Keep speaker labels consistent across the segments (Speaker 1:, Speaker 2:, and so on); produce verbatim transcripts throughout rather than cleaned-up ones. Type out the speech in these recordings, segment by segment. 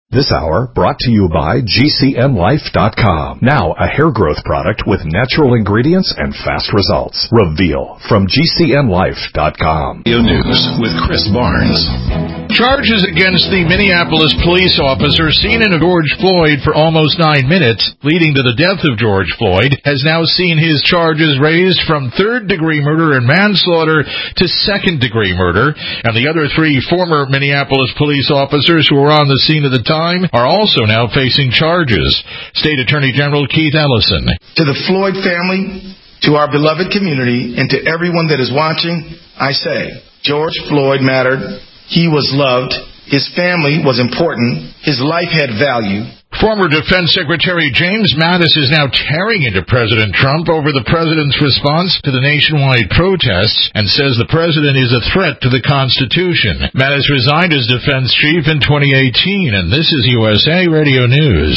Speaker 1: This hour brought to you by G C N Life dot com. Now a hair growth product with natural ingredients and fast results. Reveal from G C N Life dot com.
Speaker 2: News with Chris Barnes. Charges against the Minneapolis police officer seen in George Floyd for almost nine minutes, leading to the death of George Floyd, has now seen his charges raised from third-degree murder and manslaughter to second-degree murder, and the other three former Minneapolis police officers who were on the scene at the time are also now facing charges. State Attorney General Keith Ellison.
Speaker 3: To the Floyd family, to our beloved community, and to everyone that is watching, I say, George Floyd mattered. He was loved. His family was important. His life had value.
Speaker 2: Former Defense Secretary James Mattis is now tearing into President Trump over the president's response to the nationwide protests and says the president is a threat to the Constitution. Mattis resigned as defense chief in twenty eighteen, and this is U S A Radio News.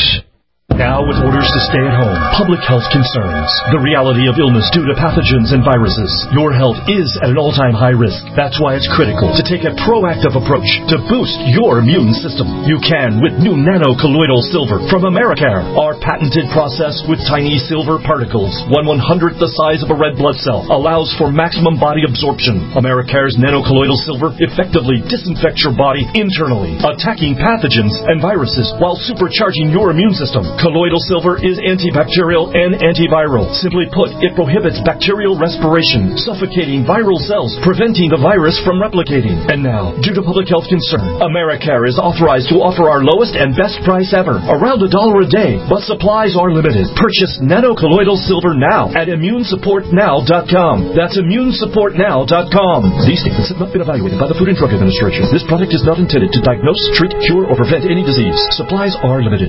Speaker 4: Now with orders to stay at home, public health concerns, the reality of illness due to pathogens and viruses. Your health is at an all-time high risk. That's why it's critical to take a proactive approach to boost your immune system. You can with new nano-colloidal silver from Americare. Our patented process with tiny silver particles, one one-hundredth the size of a red blood cell, allows for maximum body absorption. Americare's nano-colloidal silver effectively disinfects your body internally, attacking pathogens and viruses while supercharging your immune system. Colloidal silver is antibacterial and antiviral. Simply put, it prohibits bacterial respiration, suffocating viral cells, preventing the virus from replicating. And now, due to public health concern, Americare is authorized to offer our lowest and best price ever, around a dollar a day, but supplies are limited. Purchase nano-colloidal silver now at immune support now dot com. That's immune support now dot com. These statements have not been evaluated by the Food and Drug Administration. This product is not intended to diagnose, treat, cure, or prevent any disease. Supplies are limited.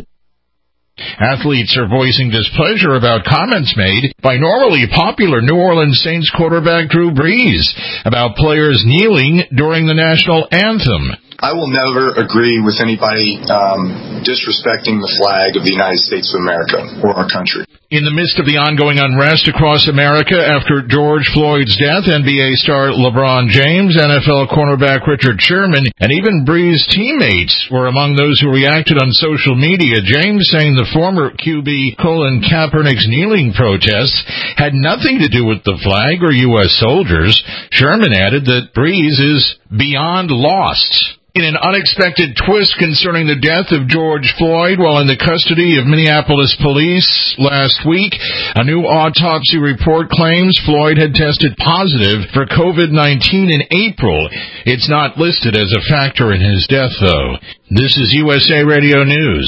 Speaker 2: Athletes are voicing displeasure about comments made by normally popular New Orleans Saints quarterback Drew Brees about players kneeling during the national anthem.
Speaker 5: I will never agree with anybody um, disrespecting the flag of the United States of America or our country.
Speaker 2: In the midst of the ongoing unrest across America after George Floyd's death, N B A star LeBron James, N F L cornerback Richard Sherman, and even Brees' teammates were among those who reacted on social media. James saying the former Q B Colin Kaepernick's kneeling protests had nothing to do with the flag or U S soldiers. Sherman added that Brees is beyond lost. In an unexpected twist concerning the death of George Floyd while in the custody of Minneapolis police last week, a new autopsy report claims Floyd had tested positive for covid nineteen in April. It's not listed as a factor in his death, though. This is U S A Radio News.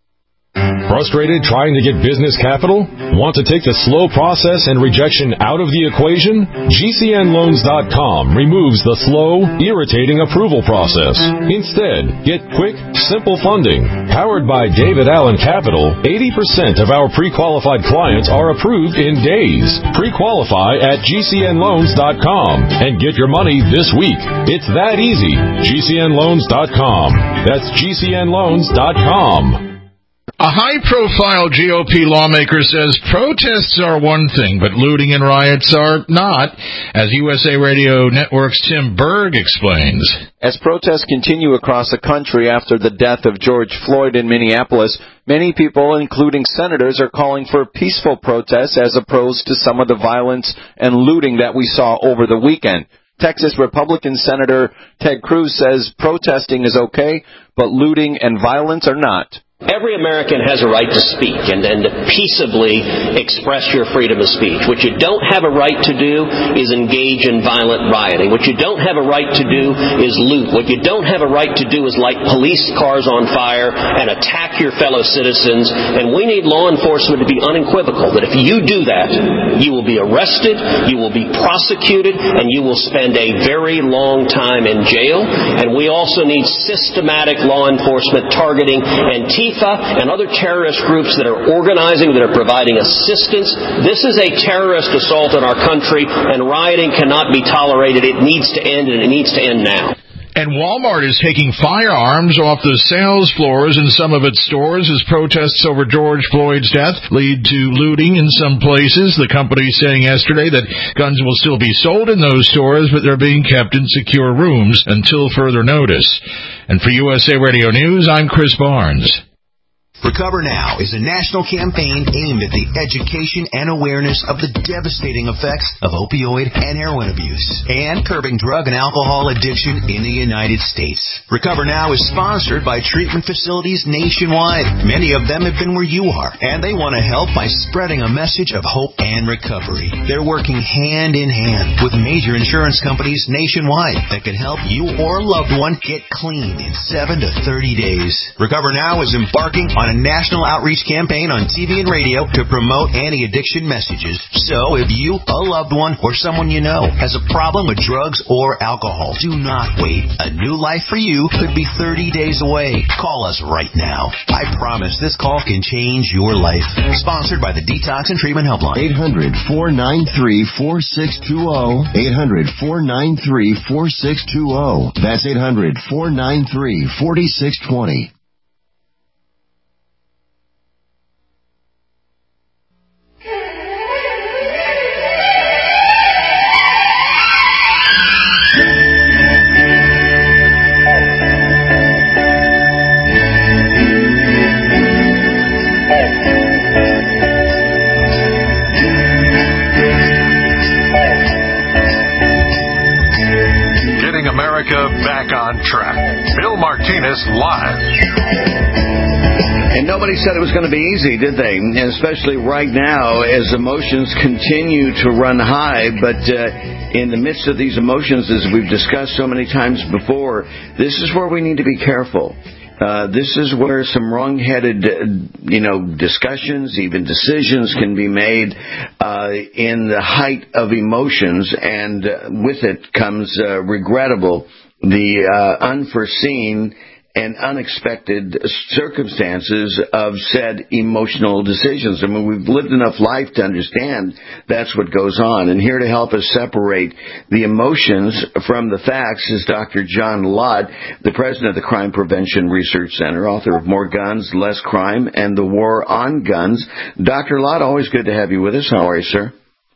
Speaker 6: Frustrated trying to get business capital? Want to take the slow process and rejection out of the equation? G C N Loans dot com removes the slow, irritating approval process. Instead, get quick, simple funding. Powered by David Allen Capital, eighty percent of our pre-qualified clients are approved in days. Pre-qualify at G C N Loans dot com and get your money this week. It's that easy. G C N Loans dot com. That's G C N Loans dot com.
Speaker 2: A high-profile G O P lawmaker says protests are one thing, but looting and riots are not, as U S A Radio Network's Tim Berg explains.
Speaker 7: As protests continue across the country after the death of George Floyd in Minneapolis, many people, including senators, are calling for peaceful protests as opposed to some of the violence and looting that we saw over the weekend. Texas Republican Senator Ted Cruz says protesting is okay, but looting and violence are not.
Speaker 8: Every American has a right to speak and, and to peaceably express your freedom of speech. What you don't have a right to do is engage in violent rioting. What you don't have a right to do is loot. What you don't have a right to do is light police cars on fire and attack your fellow citizens. And we need law enforcement to be unequivocal that if you do that, you will be arrested, you will be prosecuted, and you will spend a very long time in jail. And we also need systematic law enforcement targeting Antifa and other terrorist groups that are organizing, that are providing assistance. This is a terrorist assault on our country, and rioting cannot be tolerated. It needs to end, and it needs to end now.
Speaker 2: And Walmart is taking firearms off the sales floors in some of its stores as protests over George Floyd's death lead to looting in some places. The company saying yesterday that guns will still be sold in those stores, but they're being kept in secure rooms until further notice. And for U S A Radio News, I'm Chris Barnes.
Speaker 9: Recover Now is a national campaign aimed at the education and awareness of the devastating effects of opioid and heroin abuse and curbing drug and alcohol addiction in the United States. Recover Now is sponsored by treatment facilities nationwide. Many of them have been where you are, and they want to help by spreading a message of hope and recovery. They're working hand in hand with major insurance companies nationwide that can help you or a loved one get clean in seven to thirty days. Recover Now is embarking on a national outreach campaign on T V and radio to promote anti-addiction messages. So if you, a loved one, or someone you know has a problem with drugs or alcohol, do not wait. A new life for you could be thirty days away. Call us right now. I promise this call can change your life. Sponsored by the Detox and Treatment Helpline.
Speaker 10: eight hundred, four nine three, four six two zero. eight hundred, four nine three, four six two zero. That's eight hundred, four nine three, four six two zero.
Speaker 1: Back on track. Bill Martinez live.
Speaker 11: And nobody said it was going to be easy, did they? And especially right now as emotions continue to run high. But uh, in the midst of these emotions, as we've discussed so many times before, this is where we need to be careful. Uh, this is where some wrong-headed, uh, you know, discussions, even decisions can be made uh, in the height of emotions, and uh, with it comes uh, regrettable, the uh, unforeseen and unexpected circumstances of said emotional decisions. I mean, we've lived enough life to understand that's what goes on. And here to help us separate the emotions from the facts is Doctor John Lott, the president of the Crime Prevention Research Center, author of More Guns, Less Crime, and The War on Guns. Doctor Lott, always good to have you with us. How are you, sir?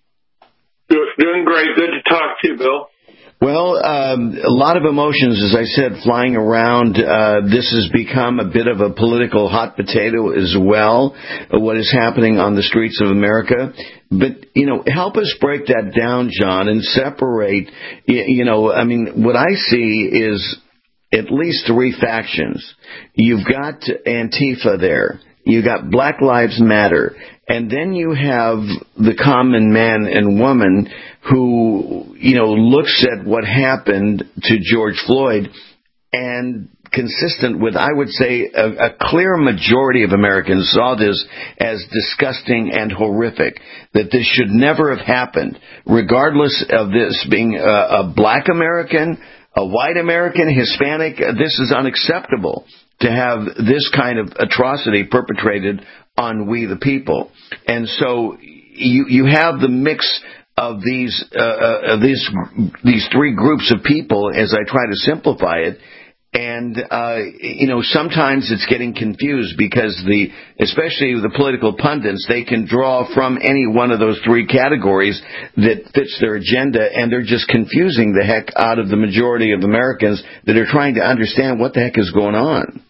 Speaker 12: Doing great. Good to talk to you, Bill.
Speaker 11: Well, um, a lot of emotions, as I said, flying around. Uh, this has become a bit of a political hot potato as well, uh, what is happening on the streets of America. But, you know, help us break that down, John, and separate, you know, I mean, what I see is at least three factions. You've got Antifa there. You got Black Lives Matter. And then you have the common man and woman who, you know, looks at what happened to George Floyd and consistent with, I would say, a, a clear majority of Americans saw this as disgusting and horrific, that this should never have happened, regardless of this being a, a black American, a white American, Hispanic. This is unacceptable to have this kind of atrocity perpetrated on we the people. And so you you have the mix of these uh, uh, these these three groups of people, as I try to simplify it. And uh, you know, sometimes it's getting confused because the especially the political pundits, they can draw from any one of those three categories that fits their agenda, and they're just confusing the heck out of the majority of Americans that are trying to understand what the heck is going on.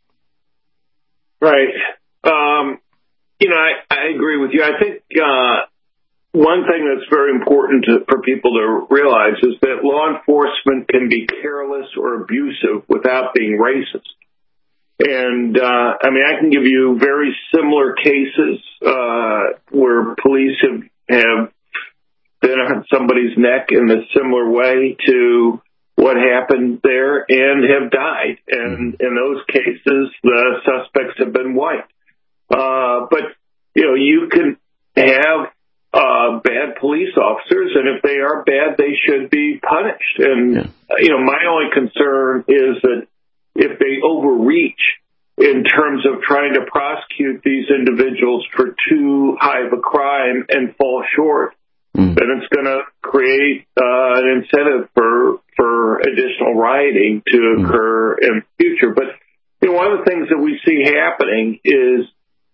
Speaker 12: Right. Um, you know, I, I agree with you. I think uh, one thing that's very important to, for people to realize is that law enforcement can be careless or abusive without being racist. And, uh, I mean, I can give you very similar cases uh, where police have, have been on somebody's neck in a similar way to what happened there and have died. And in those cases, the suspects have been white. Uh, but, you know, you can have uh, bad police officers, and if they are bad, they should be punished. And, yeah. you know, my only concern is that if they overreach in terms of trying to prosecute these individuals for too high of a crime and fall short, mm. then it's going to create uh, an incentive for, for additional rioting to occur in the future. But you know, one of the things that we see happening is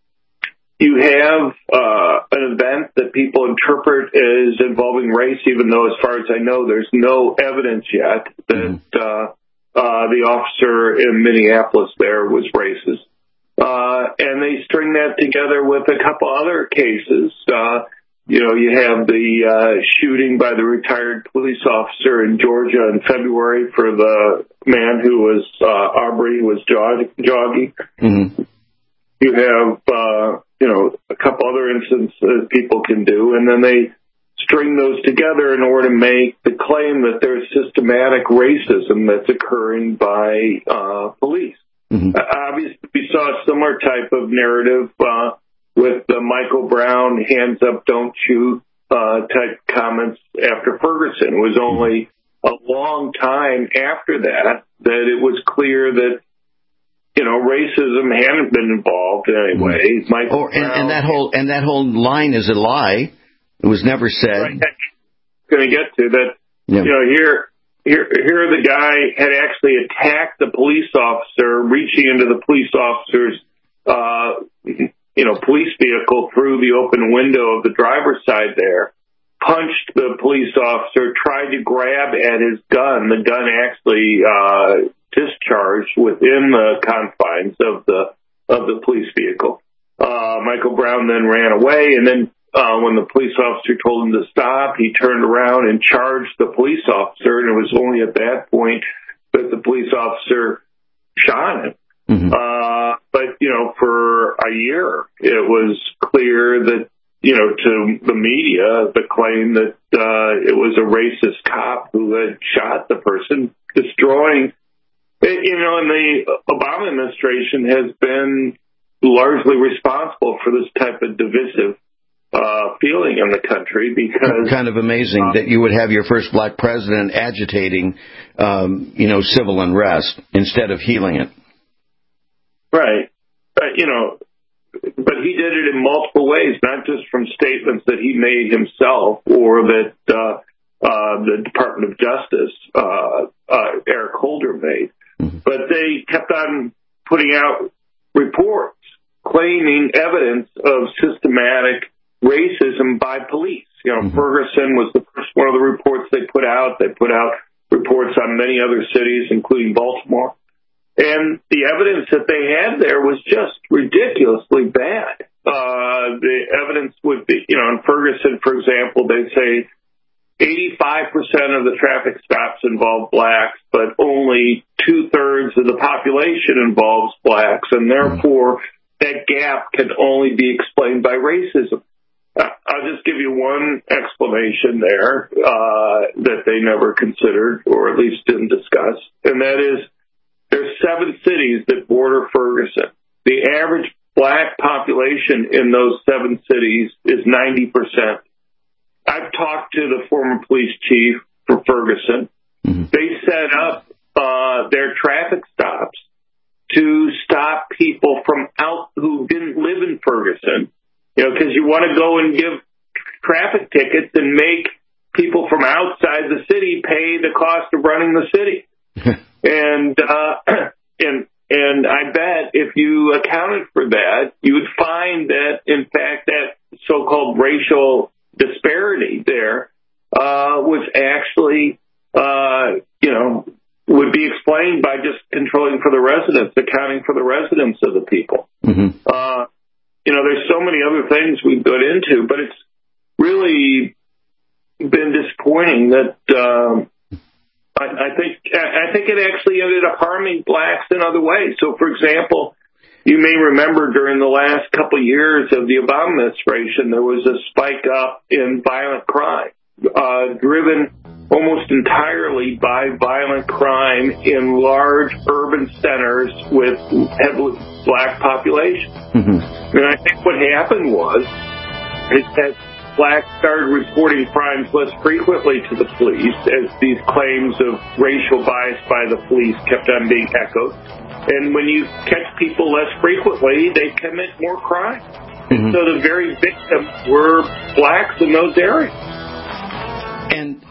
Speaker 12: you have uh, an event that people interpret as involving race, even though, as far as I know, there's no evidence yet that uh, uh, the officer in Minneapolis there was racist. Uh, and they string that together with a couple other cases. Uh, you know, you have the uh, shooting by the retired police officer in Georgia in February for the man who was uh, Aubrey was jog- jogging. Mm-hmm. You have, uh, you know, a couple other instances that people can do, and then they string those together in order to make the claim that there's systematic racism that's occurring by uh, police. Mm-hmm. Uh, obviously, we saw a similar type of narrative uh, with the Michael Brown hands up, don't shoot uh, type comments after Ferguson. It was only a long time after that that it was clear that, you know, racism hadn't been involved in any way. Michael
Speaker 11: or, and,
Speaker 12: Brown,
Speaker 11: and that whole and that whole line is a lie. It was never said.
Speaker 12: Right, going to get to that. Yeah. You know, here. Here, here the guy had actually attacked the police officer, reaching into the police officer's, uh, you know, police vehicle through the open window of the driver's side there, punched the police officer, tried to grab at his gun. The gun actually uh, discharged within the confines of the of the police vehicle. Uh, Michael Brown then ran away, and then Uh, when the police officer told him to stop, he turned around and charged the police officer, and it was only at that point that the police officer shot him. Mm-hmm. Uh, but, you know, for a year, it was clear that, you know, to the media, the claim that uh, it was a racist cop who had shot the person, destroying, you know, and the Obama administration has been largely responsible for this type of divisive Uh, feeling in the country, because
Speaker 11: kind of amazing uh, that you would have your first black president agitating, um, you know, civil unrest instead of healing it.
Speaker 12: Right, but you know, but he did it in multiple ways, not just from statements that he made himself or that uh, uh, the Department of Justice, uh, uh, Eric Holder made, mm-hmm. but they kept on putting out reports claiming evidence of systematic racism by police. You know, mm-hmm. Ferguson was the first one of the reports they put out. They put out reports on many other cities, including Baltimore. And the evidence that they had there was just ridiculously bad. Uh, the evidence would be, you know, in Ferguson, for example, they say eighty-five percent of the traffic stops involve blacks, but only two-thirds of the population involves blacks, and therefore that gap can only be explained by racism. I'll just give you one explanation there uh, that they never considered, or at least didn't discuss, and that is there's seven cities that border Ferguson. The average black population in those seven cities is ninety percent. I've talked to the former police chief for Ferguson. Mm-hmm. They set up uh, their traffic stops to stop people from out who didn't live in Ferguson. You know, because you want to go and give traffic tickets and make people from outside the city pay the cost of running the city. and uh, and and I bet if you accounted for that, you would find that, in fact, that so-called racial disparity there uh, was actually, uh, you know, would be explained by just controlling for the residents, accounting for the residents of the people. Mm-hmm. Uh, You know, there's so many other things we've got into, but it's really been disappointing that um, I, I think I think it actually ended up harming blacks in other ways. So, for example, you may remember during the last couple of years of the Obama administration, there was a spike up in violent crime, uh, driven almost entirely by violent crime in large urban centers with heavily black populations. Mm-hmm. And I think what happened was is that blacks started reporting crimes less frequently to the police as these claims of racial bias by the police kept on being echoed. And when you catch people less frequently, they commit more crime. Mm-hmm. And so the very victims were blacks in those areas.
Speaker 11: And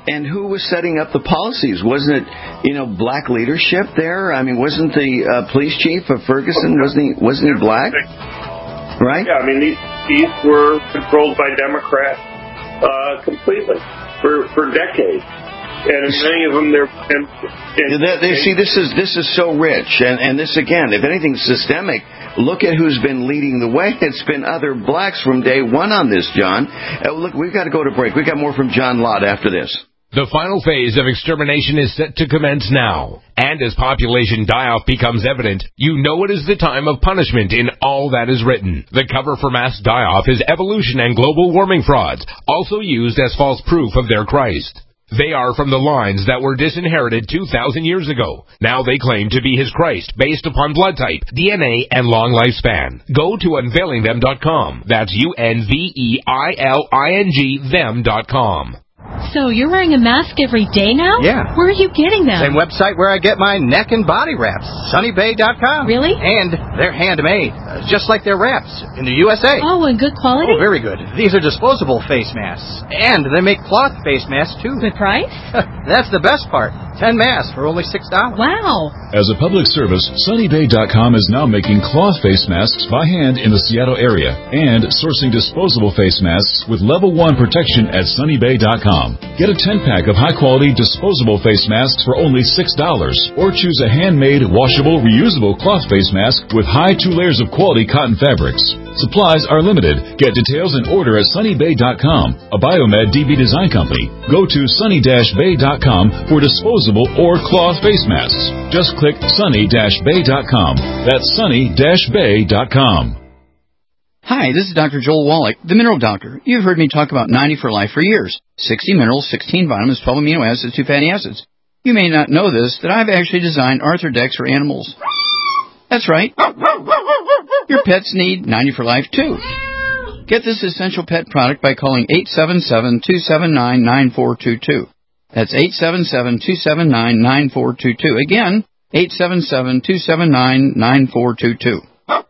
Speaker 11: And who was setting up the policies? Wasn't it, you know, black leadership there? I mean, wasn't the uh, police chief of Ferguson, wasn't he, wasn't he black? Right?
Speaker 12: Yeah, I mean, these, these were controlled by Democrats uh, completely for, for decades. And in many of them, they're... And, and
Speaker 11: they, they, see, this is this is so rich. And, and this, again, if anything's systemic, look at who's been leading the way. It's been other blacks from day one on this, John. Uh, look, we've got to go to break. We've got more from John Lott after this.
Speaker 6: The final phase of extermination is set to commence now. And as population die-off becomes evident, you know it is the time of punishment in all that is written. The cover for mass die-off is evolution and global warming frauds, also used as false proof of their Christ. They are from the lines that were disinherited two thousand years ago. Now they claim to be his Christ, based upon blood type, D N A, and long lifespan. Go to unveiling them dot com. That's U N V E I L I N G them dot com.
Speaker 13: So you're wearing a mask every day now?
Speaker 14: Yeah.
Speaker 13: Where are you getting them?
Speaker 14: Same website where I get my neck and body wraps, sunny bay dot com.
Speaker 13: Really?
Speaker 14: And they're handmade, uh, just like their wraps in the U S A.
Speaker 13: Oh, and good quality?
Speaker 14: Oh, very good. These are disposable face masks. And they make cloth face masks, too.
Speaker 13: Good price?
Speaker 14: That's the best part. Ten masks for only six dollars.
Speaker 13: Wow.
Speaker 15: As a public service, sunny bay dot com is now making cloth face masks by hand in the Seattle area and sourcing disposable face masks with level one protection at sunny bay dot com. Get a ten-pack of high-quality disposable face masks for only six dollars, or choose a handmade, washable, reusable cloth face mask with high two layers of quality cotton fabrics. Supplies are limited. Get details and order at sunny bay dot com, a Biomed D B design company. Go to sunny bay dot com for disposable or cloth face masks. Just click sunny bay dot com. That's sunny bay dot com.
Speaker 16: Hi, this is Doctor Joel Wallach, the Mineral Doctor. You've heard me talk about ninety for Life for years. sixty minerals, sixteen vitamins, twelve amino acids, two fatty acids. You may not know this, that I've actually designed Arthrodex for animals. That's right. Your pets need ninety for Life, too. Get this essential pet product by calling eight seven seven, two seven nine, nine four two two. That's eight seven seven, two seven nine, nine four two two. Again, eight seven seven, two seven nine, nine four two two.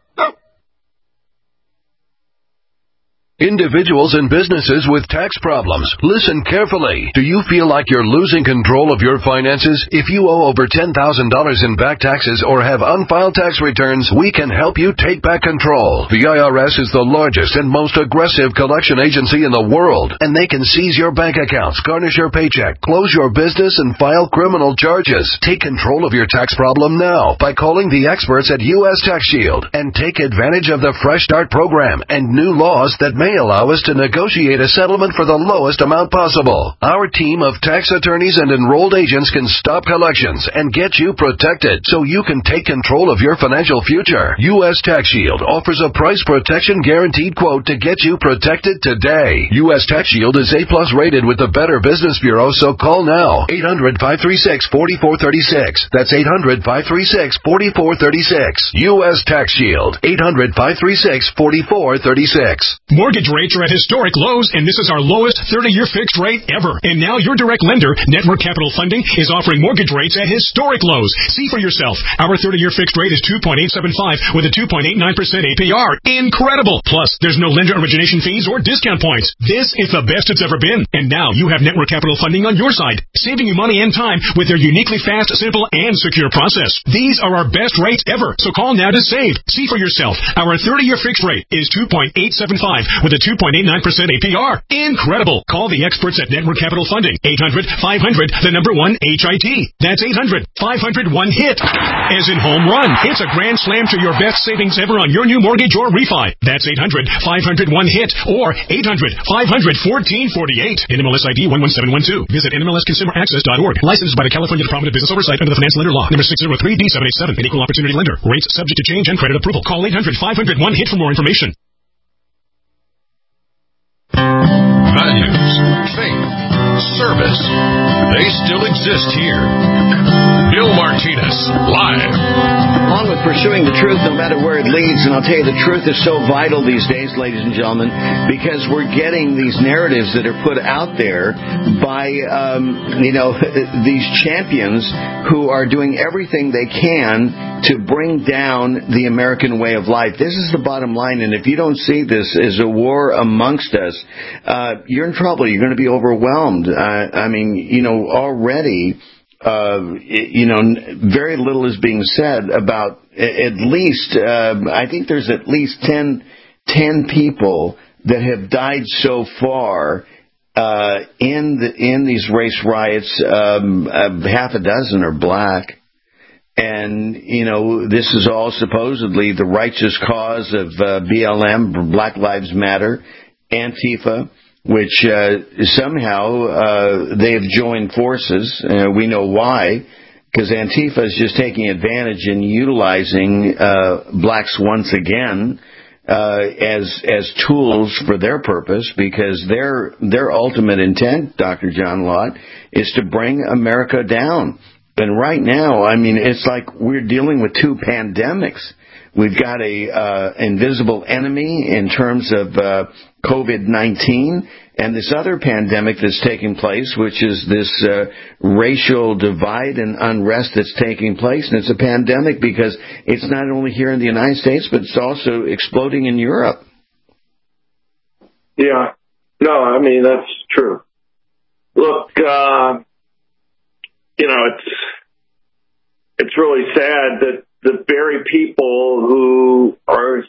Speaker 17: Individuals and businesses with tax problems, listen carefully. Do you feel like you're losing control of your finances? If you owe over ten thousand dollars in back taxes or have unfiled tax returns, we can help you take back control. The I R S is the largest and most aggressive collection agency in the world, and they can seize your bank accounts, garnish your paycheck, close your business, and file criminal charges. Take control of your tax problem now by calling the experts at U S Tax Shield and take advantage of the Fresh Start program and new laws that may allow us to negotiate a settlement for the lowest amount possible. Our team of tax attorneys and enrolled agents can stop collections and get you protected so you can take control of your financial future. U S Tax Shield offers a price protection guaranteed quote to get you protected today. U S Tax Shield is A plus rated with the Better Business Bureau, so call now. eight hundred, five three six, four four three six. That's eight hundred, five three six, four four three six. U S Tax Shield. eight hundred, five three six, four four three six.
Speaker 18: Mortgage rates are at historic lows, and this is our lowest thirty-year fixed rate ever. And now your direct lender, Network Capital Funding, is offering mortgage rates at historic lows. See for yourself. Our thirty-year fixed rate is two point eight seven five with a two point eight nine percent A P R. Incredible! Plus, there's no lender origination fees or discount points. This is the best it's ever been. And now you have Network Capital Funding on your side, saving you money and time with their uniquely fast, simple, and secure process. These are our best rates ever, so call now to save. See for yourself. Our thirty-year fixed rate is two point eight seven five with a two point eight nine percent A P R. Incredible! Call the experts at Network Capital Funding. eight hundred, five hundred, the number one H I T. That's eight hundred, five hundred, one hit. As in home run. It's a grand slam to your best savings ever on your new mortgage or refi. That's eight hundred, five hundred, one hit or eight hundred, five hundred, fourteen forty-eight. N M L S I D one one seven one two. Visit N M L S consumer access dot org. Licensed by the California Department of Business Oversight under the Finance Lender Law. Number six oh three D seven eight seven. An equal opportunity lender. Rates subject to change and credit approval. Call eight hundred, five hundred, one hit for more information.
Speaker 1: Values, faith, service, they still exist here. Bill Martinez, live.
Speaker 11: along with pursuing the truth no matter where it leads. And I'll tell you, the truth is so vital these days, ladies and gentlemen, because we're getting these narratives that are put out there by, um, you know, these champions who are doing everything they can to bring down the American way of life. This is the bottom line, and if you don't see this as a war amongst us, uh, you're in trouble. You're going to be overwhelmed. Uh, I mean, you know, already... Uh, you know, very little is being said about at least, uh, I think there's at least ten, ten people that have died so far uh, in the in these race riots. Um, uh, half a dozen are black. And, you know, this is all supposedly the righteous cause of uh, B L M, Black Lives Matter, Antifa, which uh, somehow uh, they have joined forces. Uh, we know why, because Antifa is just taking advantage and utilizing uh, blacks once again uh, as as tools for their purpose, because their their ultimate intent, Doctor John Lott, is to bring America down. And right now, I mean, it's like we're dealing with two pandemics. We've got a uh, invisible enemy in terms of uh, COVID nineteen, and this other pandemic that's taking place, which is this uh, racial divide and unrest that's taking place. And it's a pandemic because it's not only here in the United States, but it's also exploding in Europe.
Speaker 12: Yeah. No, I mean, that's true. Look, uh, you know, it's it's really sad that the very people who are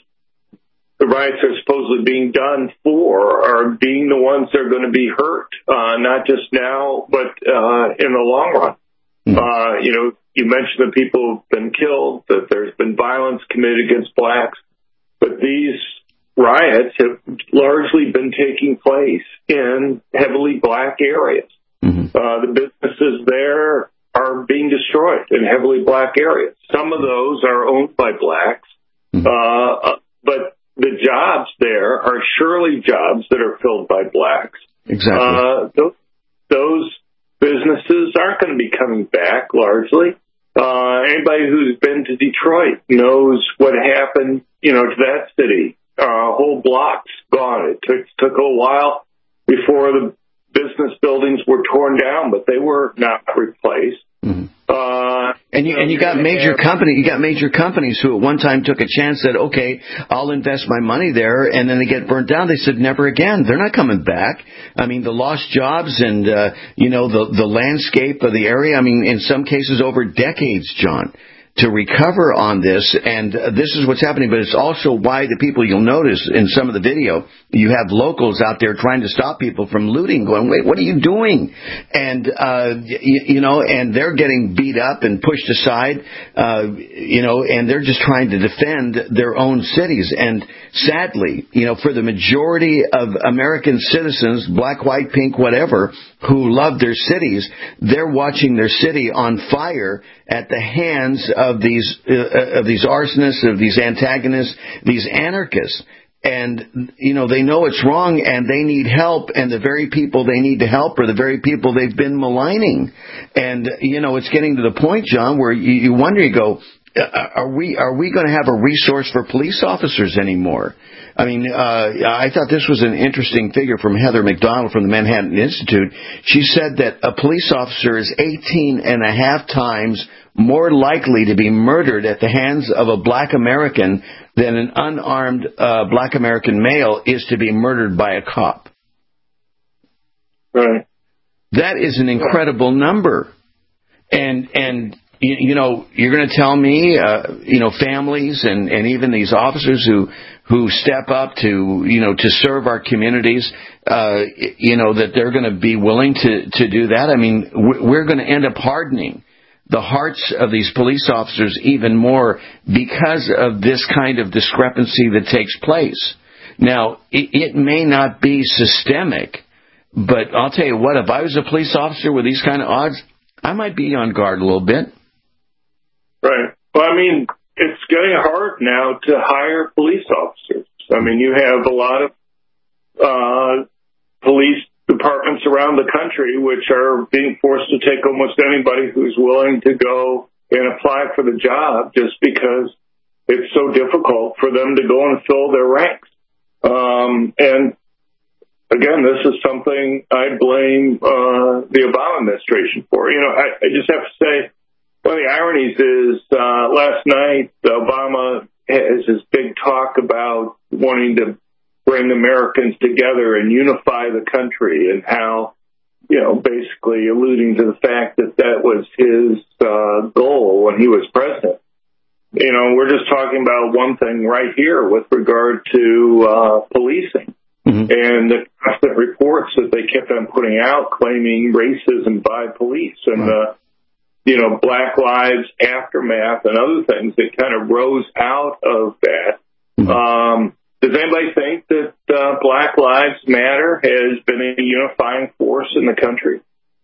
Speaker 12: the riots are supposedly being done for are being the ones that are going to be hurt, uh, not just now, but uh, in the long run. Mm-hmm. Uh, you know, you mentioned that people have been killed, that there's been violence committed against blacks, but these riots have largely been taking place in heavily black areas. Mm-hmm. Uh, the businesses there are being destroyed in heavily black areas. Some of those are owned by blacks, mm-hmm. uh, but the jobs there are surely jobs that are filled by blacks.
Speaker 11: Exactly.
Speaker 12: Uh, those, those businesses aren't going to be coming back largely. Uh, anybody who's been to Detroit knows what happened, you know, to that city. Uh, whole blocks gone. It took, took a while before the business buildings were torn down, but they were not replaced. Mm-hmm. Uh,
Speaker 11: and you, and you got major company, you got major companies who at one time took a chance, said, okay, I'll invest my money there, and then they get burnt down. They said, never again. They're not coming back. I mean, the lost jobs and, uh, you know, the, the landscape of the area, I mean, in some cases over decades, John, to recover on this, and uh, this is what's happening, but it's also why the people, you'll notice in some of the video, you have locals out there trying to stop people from looting, going, wait, what are you doing? And, uh, you, you know, and they're getting beat up and pushed aside, uh, you know, and they're just trying to defend their own cities. And sadly, you know, for the majority of American citizens, black, white, pink, whatever, who love their cities, they're watching their city on fire at the hands of these uh, of these arsonists, of these antagonists, these anarchists. And, you know, they know it's wrong and they need help, and the very people they need to help are the very people they've been maligning. And, you know, it's getting to the point, John, where you, you wonder, you go, are we are we going to have a resource for police officers anymore? I mean, uh, I thought this was an interesting figure from Heather McDonald from the Manhattan Institute. She said that a police officer is eighteen and a half times more likely to be murdered at the hands of a black American than an unarmed uh, black American male is to be murdered by a cop.
Speaker 12: Right.
Speaker 11: That is an incredible number. And, and, you, you know, you're going to tell me, uh, you know, families and, and even these officers who, who step up to, you know, to serve our communities, uh, you know, that they're going to be willing to, to do that. I mean, we're going to end up hardening the hearts of these police officers even more because of this kind of discrepancy that takes place. Now, it, it may not be systemic, but I'll tell you what, if I was a police officer with these kind of odds, I might be on guard a little bit.
Speaker 12: Right. Well, I mean, it's getting hard now to hire police officers. I mean, you have a lot of uh, police departments around the country which are being forced to take almost anybody who's willing to go and apply for the job just because it's so difficult for them to go and fill their ranks. Um, and again, this is something I blame uh, the Obama administration for. You know, I, I just have to say, one of the ironies is uh, last night, Obama has this big talk about wanting to bring Americans together and unify the country, and how, you know, basically alluding to the fact that that was his uh, goal when he was president. You know, we're just talking about one thing right here with regard to uh, policing. Mm-hmm. And the constant reports that they kept on putting out claiming racism by police and the, right. uh, you know, Black Lives aftermath and other things that kind of rose out of that. Mm-hmm. Um, does anybody think that uh, Black Lives Matter has been a unifying force in the country?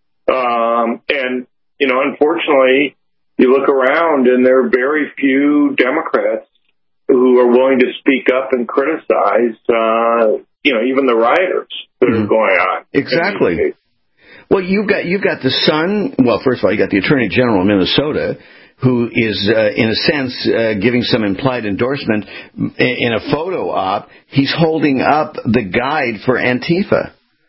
Speaker 12: Um, and, you know, unfortunately, you look around and there are very few Democrats who are willing to speak up and criticize, uh, you know, even the rioters that mm-hmm. are going on.
Speaker 11: Exactly. Well, you've got you've got the son. Well, first of all, you got the Attorney General of Minnesota, who is, uh, in a sense, uh, giving some implied endorsement in a photo op. He's holding up the guide for Antifa.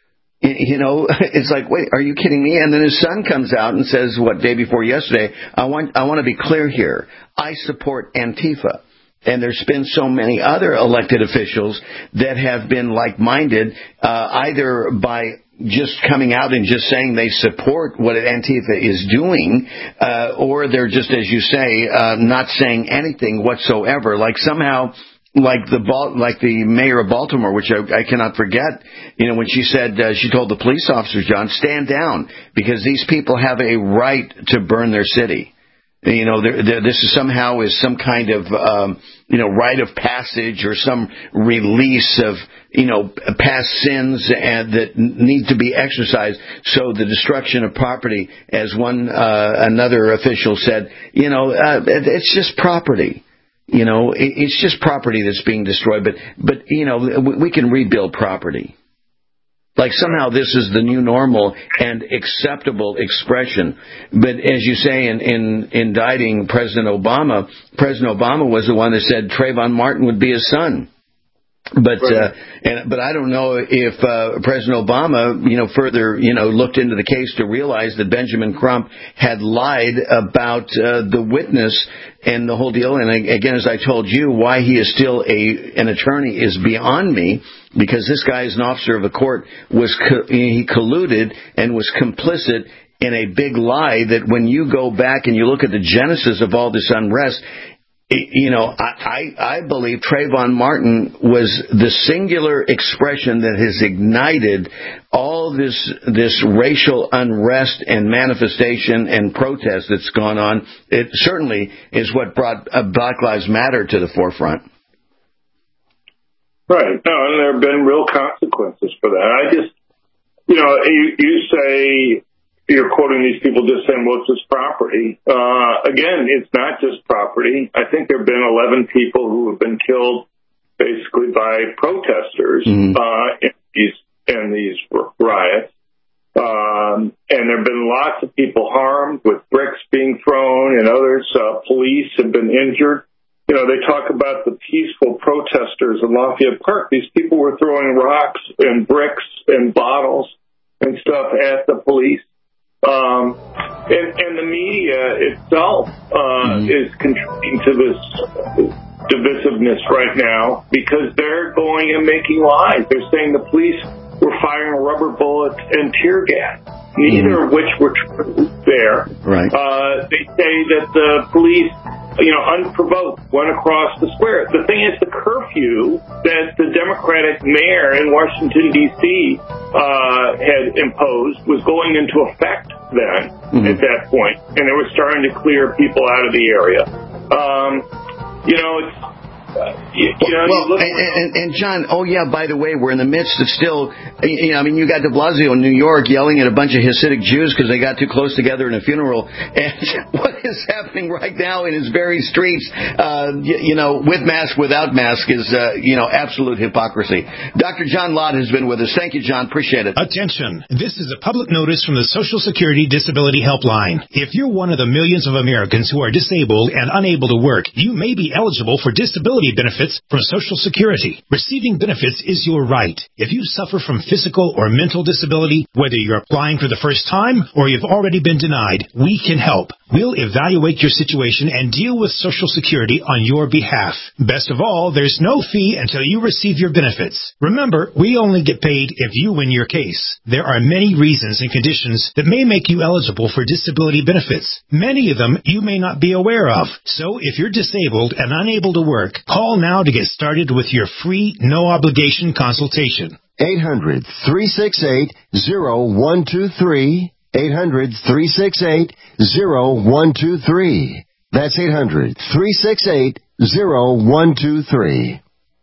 Speaker 11: You know, it's like, wait, are you kidding me? And then his son comes out and says, what, day before yesterday, I want I want to be clear here. I support Antifa. And there's been so many other elected officials that have been like-minded, uh, either by just coming out and just saying they support what Antifa is doing, uh, or they're just, as you say, uh, not saying anything whatsoever. Like somehow, like the like the mayor of Baltimore, which I, I cannot forget, you know, when she said, uh, she told the police officers, John, stand down, because these people have a right to burn their city. You know, there, there, this is somehow is some kind of, um, you know, rite of passage or some release of, you know, past sins and that need to be exercised. So the destruction of property, as one, uh, another official said, you know, uh, it's just property. You know, it, it's just property that's being destroyed. But, but, you know, we, we can rebuild property. Like somehow this is the new normal and acceptable expression. But as you say, in, in indicting President Obama, President Obama was the one that said Trayvon Martin would be his son. But uh, and, but I don't know if uh, President Obama, you know, further, you know, looked into the case to realize that Benjamin Crump had lied about uh, the witness and the whole deal. And again, as I told you, why he is still a an attorney is beyond me, because this guy is an officer of the court, was co- he colluded and was complicit in a big lie that when you go back and you look at the genesis of all this unrest, you know, I, I, I believe Trayvon Martin was the singular expression that has ignited all this this racial unrest and manifestation and protest that's gone on. It certainly is what brought uh, Black Lives Matter to the forefront.
Speaker 12: Right. No, and there have been real consequences for that. I just, you know, you, you say, you're quoting these people just saying, well, it's just property. Uh, again, it's not just property. I think there have been eleven people who have been killed basically by protesters mm-hmm. uh, in these, in these riots. Um, and there have been lots of people harmed, with bricks being thrown, and others, uh, police have been injured. You know, they talk about the peaceful protesters in Lafayette Park. These people were throwing rocks and bricks and bottles and stuff at the police. Um, and, and the media itself uh, mm-hmm. is contributing to this divisiveness right now, because they're going and making lies. They're saying the police were firing rubber bullets and tear gas, neither mm-hmm. of which were true there.
Speaker 11: Right.
Speaker 12: Uh, they say that the police, you know, unprovoked, went across the square. The thing is, the curfew that the Democratic mayor in Washington, D C uh, had imposed was going into effect then, mm-hmm. at that point, and they were starting to clear people out of the area. Um, you know, it's you, you know,
Speaker 11: well,
Speaker 12: you look-
Speaker 11: and, and, and John, oh yeah, by the way, we're in the midst of still, you know, I mean, you got de Blasio in New York yelling at a bunch of Hasidic Jews because they got too close together in a funeral. And what is happening right now in his very streets, uh, you, you know, with mask, without mask is, uh, you know, absolute hypocrisy. Doctor John Lott has been with us. Thank you, John. Appreciate it.
Speaker 19: Attention. This is a public notice from the Social Security Disability Helpline. If you're one of the millions of Americans who are disabled and unable to work, you may be eligible for disability benefits from Social Security. Receiving benefits is your right. If you suffer from physical or mental disability, whether you're applying for the first time or you've already been denied, we can help. We'll evaluate your situation and deal with Social Security on your behalf. Best of all, there's no fee until you receive your benefits. Remember, we only get paid if you win your case. There are many reasons and conditions that may make you eligible for disability benefits. Many of them you may not be aware of. So if you're disabled and unable to work, call now to get started with your free, no-obligation consultation.
Speaker 10: eight hundred, three six eight, zero one two three. eight hundred, three six eight, zero one two three. That's eight hundred, three six eight, zero one two three.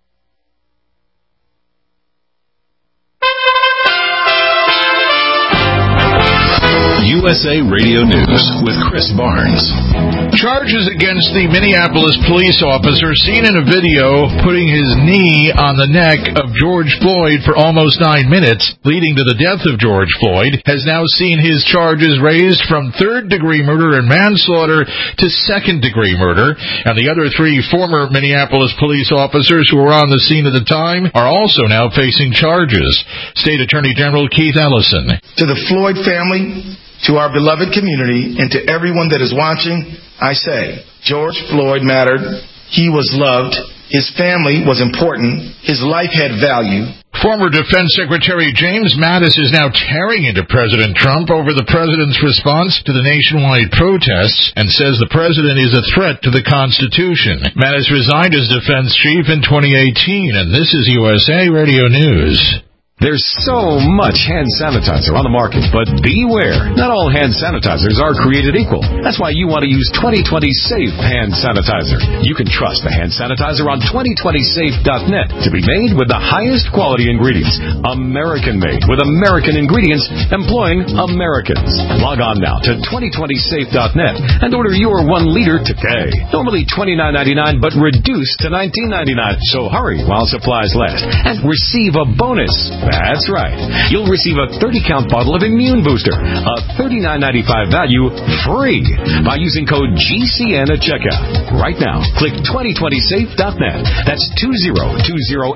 Speaker 1: U S A Radio News with Chris Barnes.
Speaker 2: Charges against the Minneapolis police officer seen in a video putting his knee on the neck of George Floyd for almost nine minutes, leading to the death of George Floyd, has now seen his charges raised from third-degree murder and manslaughter to second-degree murder, and the other three former Minneapolis police officers who were on the scene at the time are also now facing charges. State Attorney General Keith Ellison.
Speaker 3: To the Floyd family, to our beloved community, and to everyone that is watching, I say, George Floyd mattered. He was loved. His family was important. His life had value.
Speaker 2: Former Defense Secretary James Mattis is now tearing into President Trump over the president's response to the nationwide protests and says the president is a threat to the Constitution. Mattis resigned as defense chief in twenty eighteen, and this is U S A Radio News.
Speaker 6: There's so much hand sanitizer on the market, but beware. Not all hand sanitizers are created equal. That's why you want to use twenty twenty Safe Hand Sanitizer. You can trust the hand sanitizer on twenty twenty safe dot net to be made with the highest quality ingredients. American-made with American ingredients employing Americans. Log on now to twenty twenty safe dot net and order your one liter today. Normally twenty-nine ninety-nine, but reduced to nineteen ninety-nine. So hurry while supplies last and receive a bonus. That's right. You'll receive a thirty count bottle of Immune Booster, a thirty-nine ninety-five value, free by using code G C N at checkout. Right now, click twenty twenty safe dot net. That's two zero two zero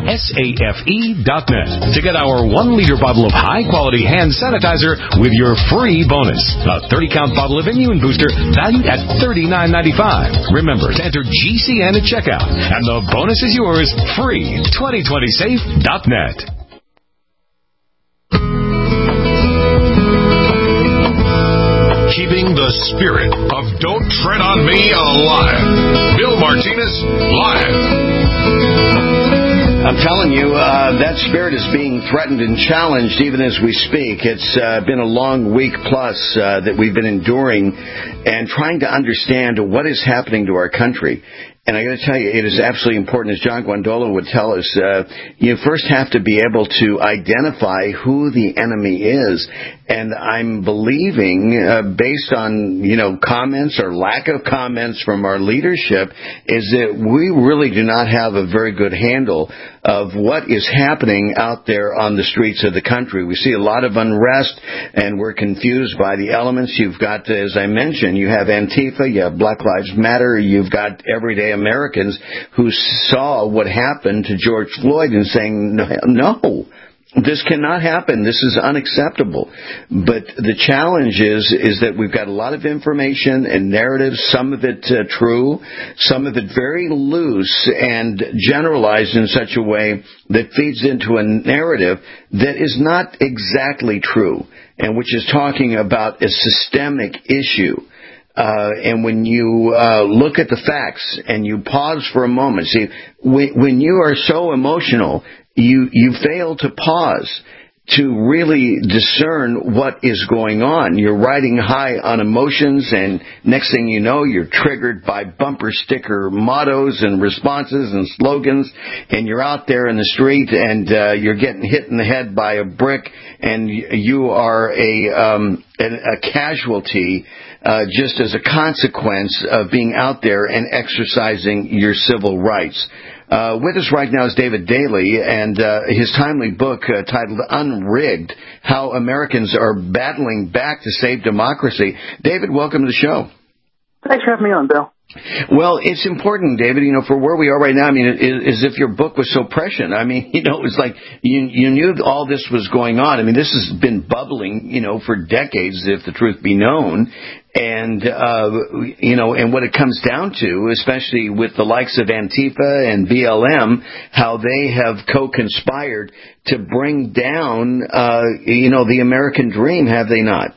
Speaker 6: safe dot net to get our one liter bottle of high-quality hand sanitizer with your free bonus. A thirty count bottle of Immune Booster valued at thirty-nine ninety-five. Remember to enter G C N at checkout, and the bonus is yours free. twenty twenty safe dot net.
Speaker 1: Keeping the spirit of Don't Tread on Me alive. Bill Martinez, live.
Speaker 11: I'm telling you, uh, that spirit is being threatened and challenged even as we speak. It's uh, been a long week plus uh, that we've been enduring and trying to understand what is happening to our country. And I got to tell you, it is absolutely important, as John Guandolo would tell us, uh, you first have to be able to identify who the enemy is. And I'm believing, uh, based on, you know, comments or lack of comments from our leadership, is that we really do not have a very good handle of what is happening out there on the streets of the country. We see a lot of unrest, and we're confused by the elements. You've got, as I mentioned, you have Antifa, you have Black Lives Matter, you've got everyday Americans who saw what happened to George Floyd and saying, no, this cannot happen. This is unacceptable. But the challenge is is that we've got a lot of information and narratives, some of it uh, true, some of it very loose and generalized in such a way that feeds into a narrative that is not exactly true, and which is talking about a systemic issue. Uh, and when you uh, look at the facts and you pause for a moment, see, when, when you are so emotional, you you fail to pause to really discern what is going on. You're riding high on emotions, and next thing you know, you're triggered by bumper sticker mottos and responses and slogans, and you're out there in the street, and uh, you're getting hit in the head by a brick, and you are a, um, a casualty uh, just as a consequence of being out there and exercising your civil rights. Uh, with us right now is David Daley, and uh, his timely book uh, titled Unrigged, How Americans Are Battling Back to Save Democracy. David, welcome to the show.
Speaker 20: Thanks for having me on, Bill.
Speaker 11: Well, it's important, David, you know, for where we are right now. I mean, as if your book was so prescient. I mean, you know, it was like you, you knew all this was going on. I mean, this has been bubbling, you know, for decades, if the truth be known. And, uh, you know, and what it comes down to, especially with the likes of Antifa and B L M, how they have co-conspired to bring down, uh, you know, the American dream, have they not?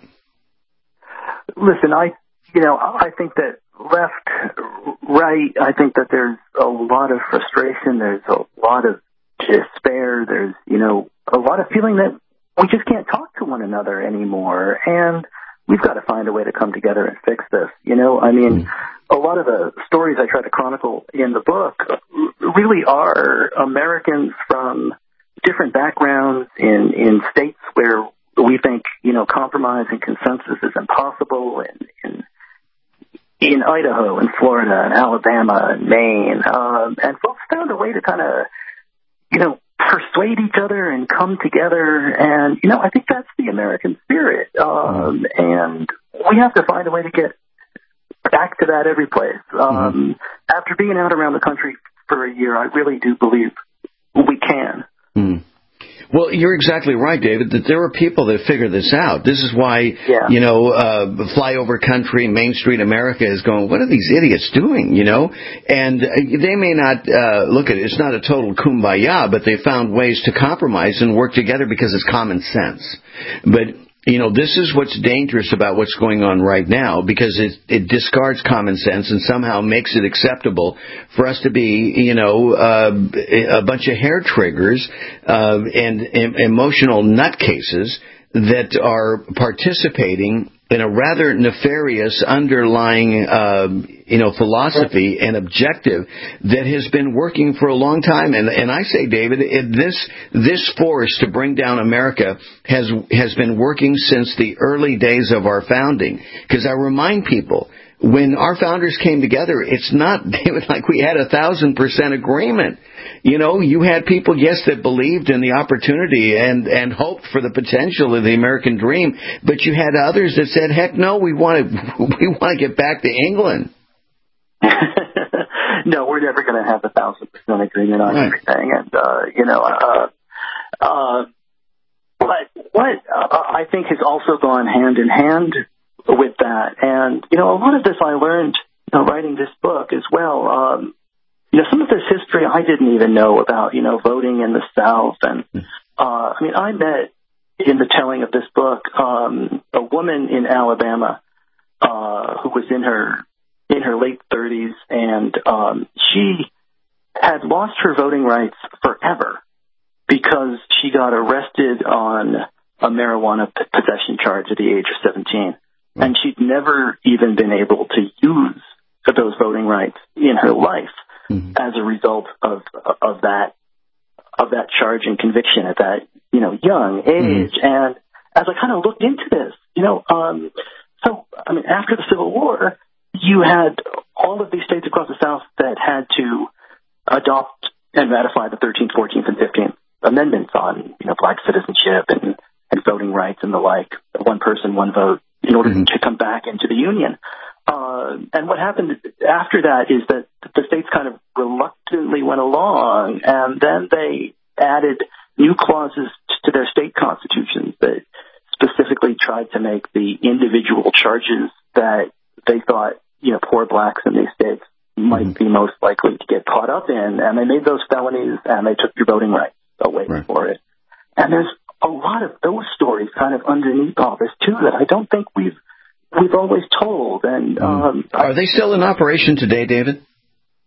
Speaker 20: Listen, I, you know, I think that left, right, I think that there's a lot of frustration, there's a lot of despair, there's, you know, a lot of feeling that we just can't talk to one another anymore, and we've got to find a way to come together and fix this. You know, I mean, a lot of the stories I try to chronicle in the book really are Americans from different backgrounds in, in states where we think, you know, compromise and consensus is impossible, in, in, in Idaho and Florida and Alabama and Maine. Um, and folks found a way to kind of, you know, persuade each other and come together, and, you know, I think that's the American spirit, um, and we have to find a way to get back to that every place. Um, mm-hmm. After being out around the country for a year, I really do believe we can.
Speaker 11: Mm. Well, you're exactly right, David, that there are people that figure this out. This is why, yeah. you know, uh, flyover country, Main Street America is going, what are these idiots doing, you know? And they may not uh, look at it. It's not a total kumbaya, but they found ways to compromise and work together because it's common sense. But, you know, this is what's dangerous about what's going on right now, because it, it discards common sense and somehow makes it acceptable for us to be, you know, uh, a bunch of hair triggers uh, and, and emotional nutcases that are participating in a rather nefarious underlying, uh, you know, philosophy and objective that has been working for a long time. And, and I say, David, it, this this force to bring down America has has been working since the early days of our founding. Because I remind people, when our founders came together, it's not, David, like we had a thousand percent agreement. You know, you had people, yes, that believed in the opportunity and, and hoped for the potential of the American dream, but you had others that said, heck no, we want to, we want to get back to England.
Speaker 20: No, we're never going to have a thousand percent agreement on right. everything. And, uh, you know, uh, uh, but what uh, I think has also gone hand in hand with that, and, you know, a lot of this I learned, you know, writing this book as well. Um, you know, some of this history I didn't even know about, you know, voting in the South. And, uh, I mean, I met in the telling of this book, um, a woman in Alabama, uh, who was in her, in her late thirties, and, um, she had lost her voting rights forever because she got arrested on a marijuana p- possession charge at the age of seventeen. And she'd never even been able to use those voting rights in her life mm-hmm. as a result of of that of that charge and conviction at that, you know, young age. Mm-hmm. And as I kind of looked into this, you know, um, so I mean, after the Civil War, you had all of these states across the South that had to adopt and ratify the thirteenth, fourteenth, and fifteenth Amendments on, you know, black citizenship and, and voting rights and the like, one person, one vote, in order mm-hmm. to come back into the Union. Uh, and what happened after that is that the states kind of reluctantly went along, and then they added new clauses to their state constitutions that specifically tried to make the individual charges that they thought, you know, poor blacks in these states might mm-hmm. be most likely to get caught up in, and they made those felonies, and they took your voting rights away right. for it. And there's a lot of those stories kind of underneath all this too that I don't think we've we've always told. And um,
Speaker 11: are they still in operation today, David?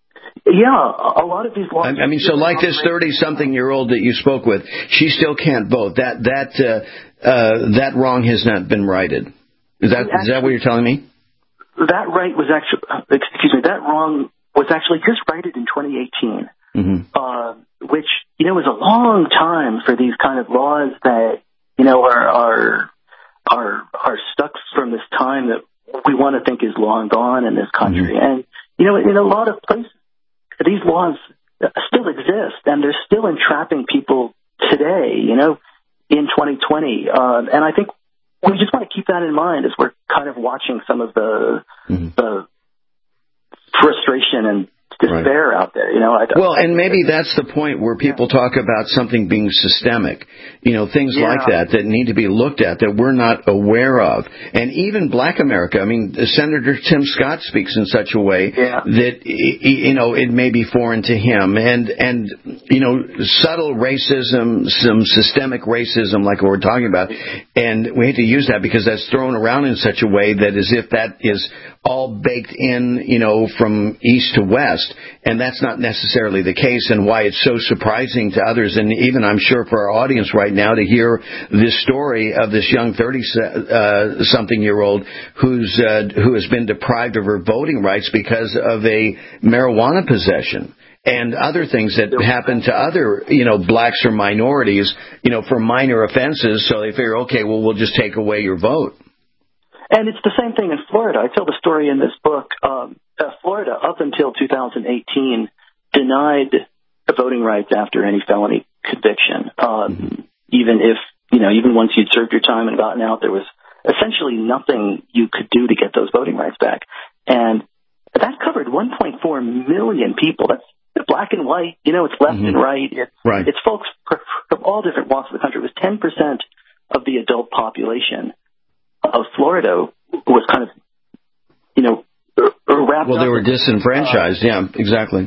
Speaker 20: Yeah, a lot of these laws.
Speaker 11: I mean, so like this thirty-something-year-old that you spoke with, she still can't vote. That that uh, uh, that wrong has not been righted. Is that actually, is that what you're telling me?
Speaker 20: That right was actually, excuse me, that wrong was actually just righted in twenty eighteen, mm-hmm. uh, which you know is a long time for these kind of laws that you know are are are are stuck from this time that we want to think is long gone in this country, mm-hmm. and you know in a lot of places. These laws still exist, and they're still entrapping people today, you know, in twenty twenty. Um, and I think we just want to keep that in mind as we're kind of watching some of the, mm-hmm. the frustration and despair right. out there, you know. I,
Speaker 11: well, and maybe that's the point where people yeah. talk about something being systemic, you know, things yeah. like that that need to be looked at that we're not aware of. And even Black America, I mean, Senator Tim Scott speaks in such a way yeah. that, you know, it may be foreign to him. And, and you know, subtle racism, some systemic racism like we're talking about, and we hate to use that because that's thrown around in such a way that as if that is all baked in, you know, from east to west. And that's not necessarily the case, and why it's so surprising to others, and even I'm sure for our audience right now to hear this story of this young thirty-something-year-old who's uh, who has been deprived of her voting rights because of a marijuana possession and other things that happen to other, you know, blacks or minorities, you know, for minor offenses. So they figure, okay, well, we'll just take away your vote.
Speaker 20: And it's the same thing in Florida. I tell the story in this book. Um, uh, Florida, up until two thousand eighteen, denied voting rights after any felony conviction. Um, mm-hmm. Even if, you know, even once you'd served your time and gotten out, there was essentially nothing you could do to get those voting rights back. And that covered one point four million people. That's black and white. You know, it's left mm-hmm. and right. It's,
Speaker 11: right.
Speaker 20: It's folks from all different walks of the country. It was ten percent of the adult population of Florida was kind of, you know, wrapped
Speaker 11: well, they
Speaker 20: up
Speaker 11: were disenfranchised. Uh, yeah, exactly.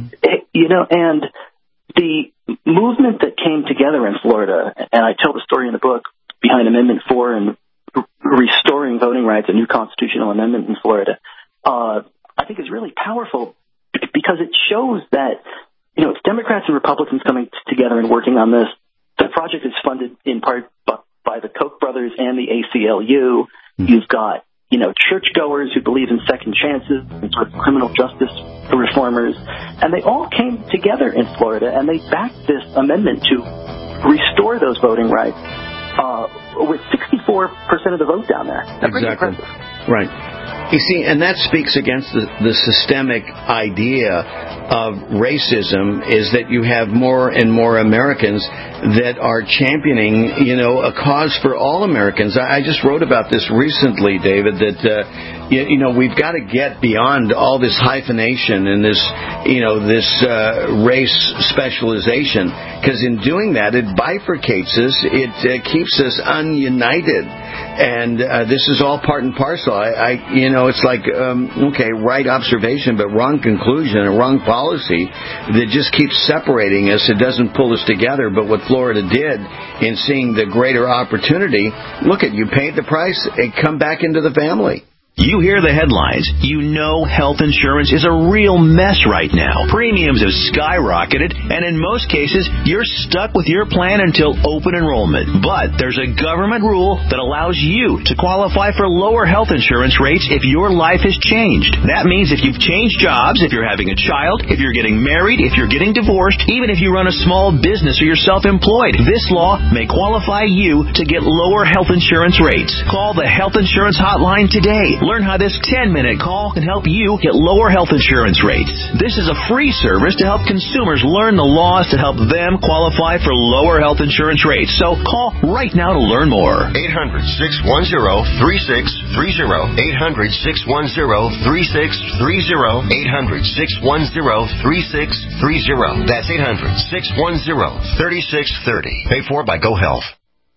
Speaker 20: You know, and the movement that came together in Florida, and I tell the story in the book behind Amendment four and restoring voting rights, a new constitutional amendment in Florida, uh, I think is really powerful because it shows that, you know, it's Democrats and Republicans coming together and working on this. The project is funded in part by by the Koch brothers and the A C L U. Mm-hmm. You've got, you know, churchgoers who believe in second chances and sort of criminal justice reformers. And they all came together in Florida and they backed this amendment to restore those voting rights uh, with sixty-four percent of the vote down there. That's
Speaker 11: exactly. Right. You see, and that speaks against the, the systemic idea of racism is that you have more and more Americans that are championing, you know, a cause for all Americans. I, I just wrote about this recently, David, that, uh, you, you know, we've got to get beyond all this hyphenation and this, you know, this uh, race specialization, because in doing that, it bifurcates us, it uh, keeps us ununited. And uh, this is all part and parcel. I, I you know, it's like, um, okay, right observation, but wrong conclusion, a wrong policy that just keeps separating us. It doesn't pull us together. But what Florida did in seeing the greater opportunity, look at, you paid the price and come back into the family.
Speaker 21: You hear the headlines. You know health insurance is a real mess right now. Premiums have skyrocketed, and in most cases, you're stuck with your plan until open enrollment. But there's a government rule that allows you to qualify for lower health insurance rates if your life has changed. That means if you've changed jobs, if you're having a child, if you're getting married, if you're getting divorced, even if you run a small business or you're self-employed, this law may qualify you to get lower health insurance rates. Call the Health Insurance Hotline today. Learn how this ten-minute call can help you get lower health insurance rates. This is a free service to help consumers learn the laws to help them qualify for lower health insurance rates. So call right now to learn more.
Speaker 22: eight hundred, six one zero, three six three zero. eight hundred, six one zero, three six three zero. eight hundred, six one zero, three six three zero. That's eight hundred, six one zero, three six three zero. Paid for by GoHealth.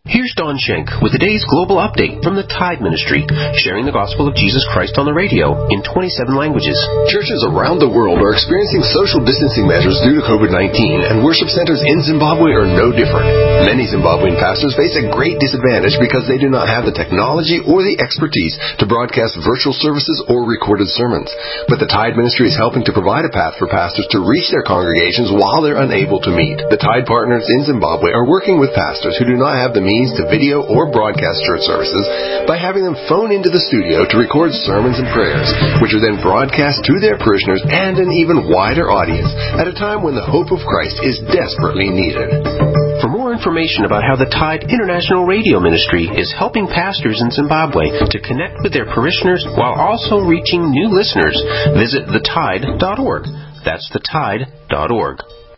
Speaker 4: Here's Don Schenk with today's global update from the Tide Ministry, sharing the gospel of Jesus Christ on the radio in twenty-seven languages.
Speaker 5: Churches around the world are experiencing social distancing measures due to COVID nineteen, and worship centers in Zimbabwe are no different. Many Zimbabwean pastors face a great disadvantage because they do not have the technology or the expertise to broadcast virtual services or recorded sermons. But the Tide Ministry is helping to provide a path for pastors to reach their congregations while they're unable to meet. The Tide partners in Zimbabwe are working with pastors who do not have the means to video or broadcast church services by having them phone into the studio to record sermons and prayers, which are then broadcast to their parishioners and an even wider audience at a time when the hope of Christ is desperately needed.
Speaker 4: For more information about how the Tide International Radio Ministry is helping pastors in Zimbabwe to connect with their parishioners while also reaching new listeners, visit the tide dot org. That's the tide dot org.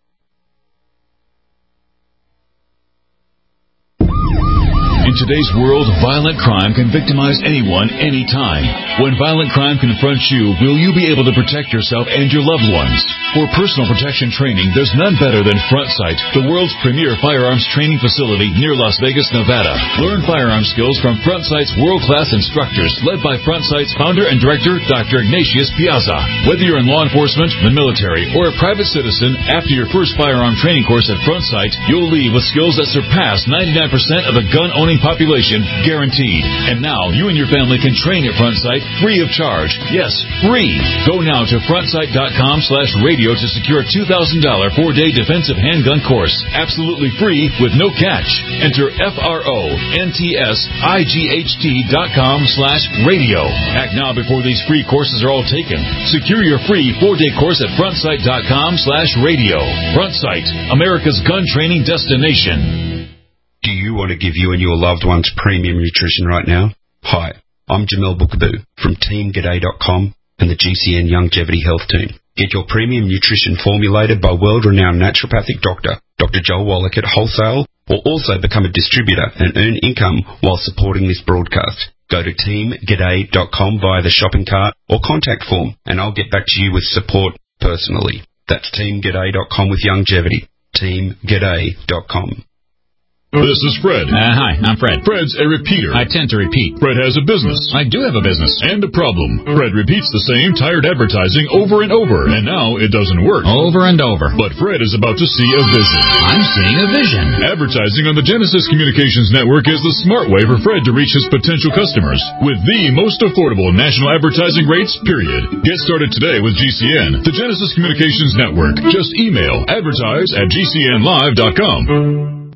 Speaker 15: In today's world, violent crime can victimize anyone, anytime. When violent crime confronts you, will you be able to protect yourself and your loved ones? For personal protection training, there's none better than Front Sight, the world's premier firearms training facility near Las Vegas, Nevada. Learn firearm skills from Front Sight's world-class instructors, led by Front Sight's founder and director, Doctor Ignatius Piazza. Whether you're in law enforcement, the military, or a private citizen, after your first firearm training course at Front Sight, you'll leave with skills that surpass ninety-nine percent of the gun-owning population, guaranteed. And now you and your family can train at Front Sight free of charge. Yes, free. Go now to front sight dot com slash radio to secure a two thousand dollars four-day defensive handgun course. Absolutely free with no catch. Enter F R O N T S I G H T dot com slash radio. Act now before these free courses are all taken. Secure your free four-day course at front sight dot com slash radio. Front Sight, America's gun training destination.
Speaker 23: Do you want to give you and your loved ones premium nutrition right now? Hi, I'm Jamel Bookaboo from team g'day dot com and the G C N Longevity Health Team. Get your premium nutrition formulated by world-renowned naturopathic doctor, Doctor Joel Wallach at wholesale, or also become a distributor and earn income while supporting this broadcast. Go to team g'day dot com via the shopping cart or contact form, and I'll get back to you with support personally. That's team g'day dot com with longevity. team g'day dot com.
Speaker 15: This is Fred.
Speaker 24: Uh, hi, I'm Fred.
Speaker 15: Fred's a repeater.
Speaker 24: I tend to repeat.
Speaker 15: Fred has a business.
Speaker 24: I do have a business.
Speaker 15: And a problem. Fred repeats the same tired advertising over and over, and now it doesn't work.
Speaker 24: Over and over.
Speaker 15: But Fred is about to see a vision.
Speaker 24: I'm seeing a vision.
Speaker 15: Advertising on the Genesis Communications Network is the smart way for Fred to reach his potential customers with the most affordable national advertising rates, period. Get started today with G C N, the Genesis Communications Network. Just email advertise at g c n live dot com.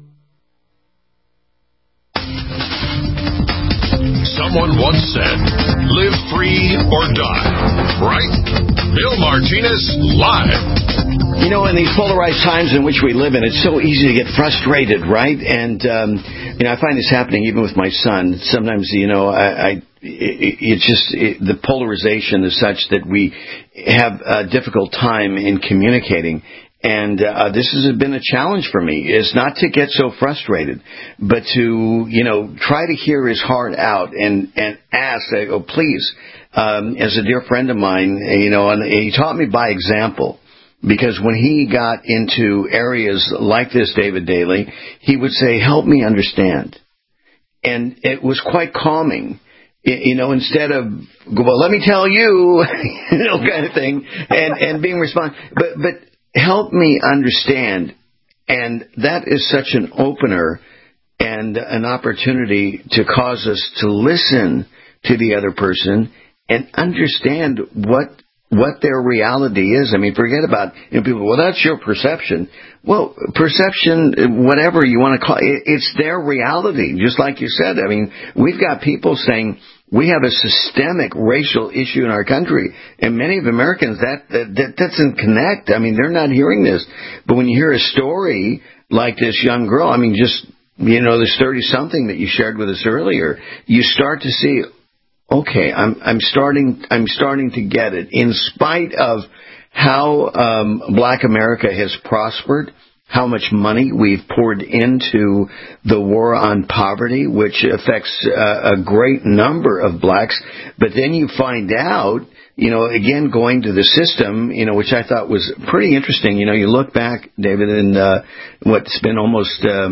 Speaker 1: Someone once said, live free or die, right? Bill Martinez, live.
Speaker 11: You know, in these polarized times in which we live in, it's so easy to get frustrated, right? And, um, you know, I find this happening even with my son. Sometimes, you know, I, I it, it's just it, the polarization is such that we have a difficult time in communicating. And uh, this has been a challenge for me, is not to get so frustrated, but to, you know, try to hear his heart out and, and ask, oh, please, um, as a dear friend of mine, you know, and he taught me by example. Because when he got into areas like this, David Daly, he would say, help me understand. And it was quite calming. You know, instead of, well, let me tell you, you know, kind of thing, and, and being responsive. But, but, help me understand, and that is such an opener and an opportunity to cause us to listen to the other person and understand what what their reality is. I mean, forget about, you know, people, well, that's your perception. Well, perception, whatever you want to call it, it's their reality, just like you said. I mean, we've got people saying, we have a systemic racial issue in our country, and many of Americans, that, that that doesn't connect. I mean, they're not hearing this. But when you hear a story like this young girl, I mean, just, you know, this thirty-something that you shared with us earlier, you start to see, okay, I'm I'm starting I'm starting to get it. In spite of how um, Black America has prospered, how much money we've poured into the war on poverty, which affects uh, a great number of blacks. But then you find out, you know, again, going to the system, you know, which I thought was pretty interesting. You know, you look back, David, and uh, what's been almost um,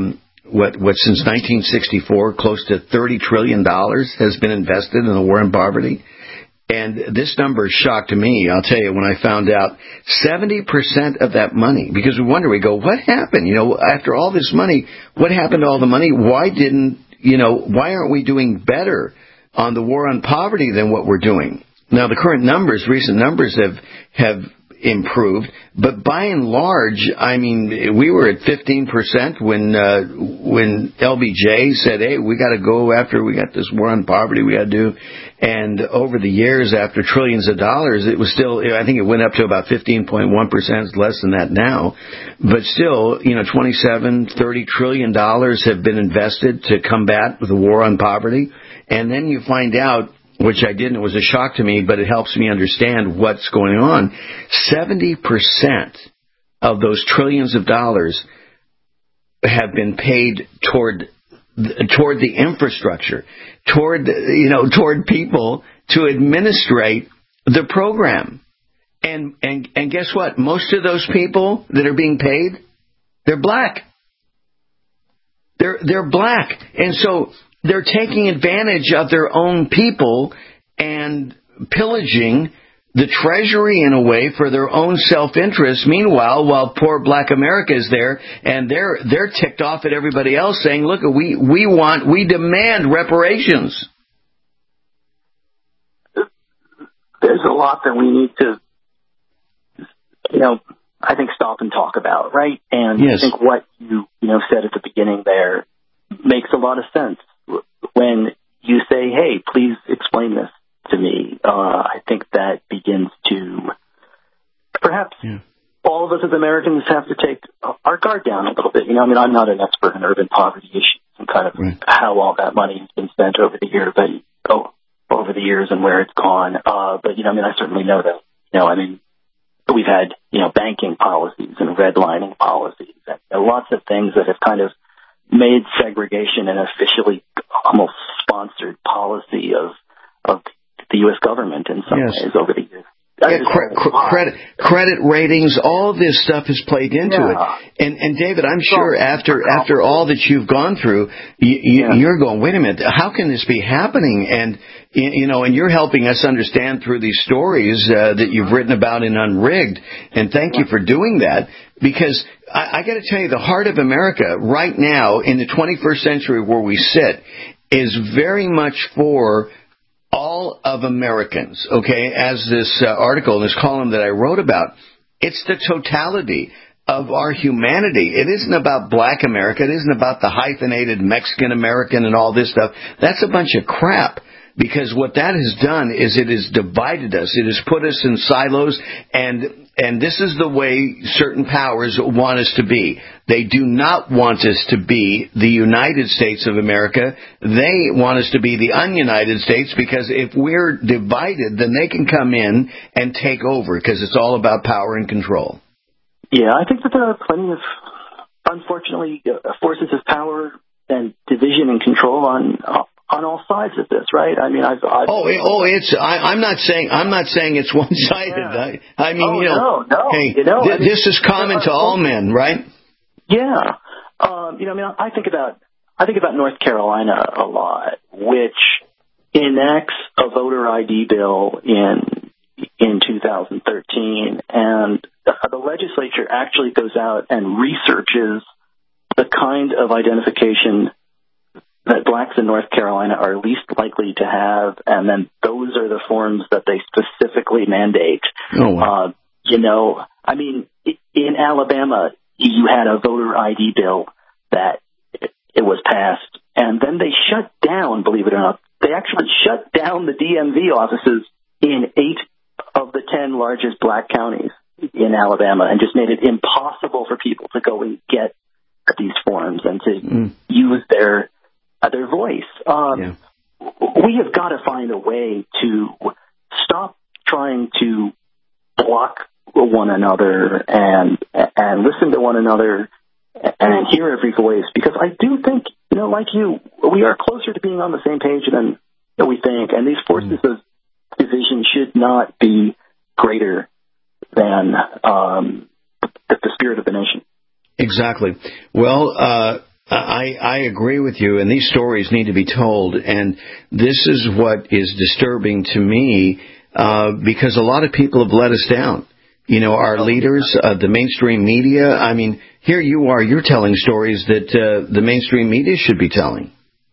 Speaker 11: what, what since nineteen sixty-four, close to thirty trillion dollars has been invested in the war on poverty. And this number shocked me. I'll tell you, when I found out seventy percent of that money, because we wonder, we go, what happened? You know, after all this money, what happened to all the money? Why didn't, you know, why aren't we doing better on the war on poverty than what we're doing? Now, the current numbers, recent numbers have, have improved, but by and large, I mean, we were at fifteen percent when, uh, when L B J said, hey, we got to go after, we got this war on poverty we got to do. And over the years, after trillions of dollars, it was still, I think it went up to about fifteen point one percent, it's less than that now. But still, you know, twenty-seven, thirty trillion dollars have been invested to combat the war on poverty. And then you find out, which I didn't, it was a shock to me, but it helps me understand what's going on. seventy percent of those trillions of dollars have been paid toward toward the infrastructure, toward, you know, toward people to administrate the program. And, and, and guess what? Most of those people that are being paid, they're black. They're, they're black. And so they're taking advantage of their own people and pillaging the treasury in a way for their own self-interest. Meanwhile, while poor black America is there and they're they're ticked off at everybody else saying, look, we, we want, we demand reparations.
Speaker 20: There's a lot that we need to, you know, I think stop and talk about, right? And yes. I think what you, you know, said at the beginning there makes a lot of sense. When you say, hey, please explain this to me, uh, I think that begins to perhaps yeah. all of us as Americans have to take our guard down a little bit. You know, I mean, I'm not an expert in urban poverty issues and kind of right. how all that money has been spent over the year, but oh, over the years and where it's gone. Uh, but, you know, I mean, I certainly know that, you know, I mean, we've had, you know, banking policies and redlining policies and you know, lots of things that have kind of made segregation an officially almost sponsored policy of of the U S government in some yes. ways over the years.
Speaker 11: Yeah, cre- cre- credit credit ratings, all this stuff has played into yeah. it. And and David, I'm sure so, after after all that you've gone through, you, you, yeah. you're going, wait a minute, how can this be happening? And you know, and you're helping us understand through these stories uh, that you've written about in Unrigged. And thank you for doing that, because I, I got to tell you, the heart of America right now in the twenty-first century where we sit is very much for all of Americans, okay, as this uh, article, this column that I wrote about, it's the totality of our humanity. It isn't about black America. It isn't about the hyphenated Mexican American and all this stuff. That's a bunch of crap. Because what that has done is it has divided us. It has put us in silos, and and this is the way certain powers want us to be. They do not want us to be the United States of America. They want us to be the un-United States, because if we're divided, then they can come in and take over, because it's all about power and control.
Speaker 20: Yeah, I think that there are plenty of, unfortunately, uh, forces of power and division and control on uh, on all sides of this, right? I mean, I've, I've
Speaker 11: oh, it, oh, it's. I, I'm not saying. I'm not saying it's one-sided.
Speaker 20: Yeah.
Speaker 11: I, I mean,
Speaker 20: oh,
Speaker 11: you know,
Speaker 20: no, no,
Speaker 11: hey,
Speaker 20: you know,
Speaker 11: th-
Speaker 20: I mean,
Speaker 11: this is common to all men, right?
Speaker 20: Yeah, um, you know, I mean, I think about I think about North Carolina a lot, which enacts a voter I D bill in in two thousand thirteen, and the, the legislature actually goes out and researches the kind of identification that blacks in North Carolina are least likely to have, and then those are the forms that they specifically mandate.
Speaker 11: Oh, wow.
Speaker 20: Uh, you know, I mean, in Alabama, you had a voter I D bill that it was passed, and then they shut down, believe it or not, they actually shut down the D M V offices in eight of the ten largest black counties in Alabama, and just made it impossible for people to go and get these forms and to mm. use their Uh, their voice. Um, yeah. We have got to find a way to stop trying to block one another and and listen to one another and hear every voice, because I do think, you know, like you, we are closer to being on the same page than, than we think, and these forces mm. of division should not be greater than um, the, the spirit of the nation.
Speaker 11: Exactly. Well, uh I, I agree with you, and these stories need to be told. And this is what is disturbing to me, uh, because a lot of people have let us down. You know, our leaders, uh, the mainstream media. I mean, here you are, you're telling stories that uh, the mainstream media should be telling.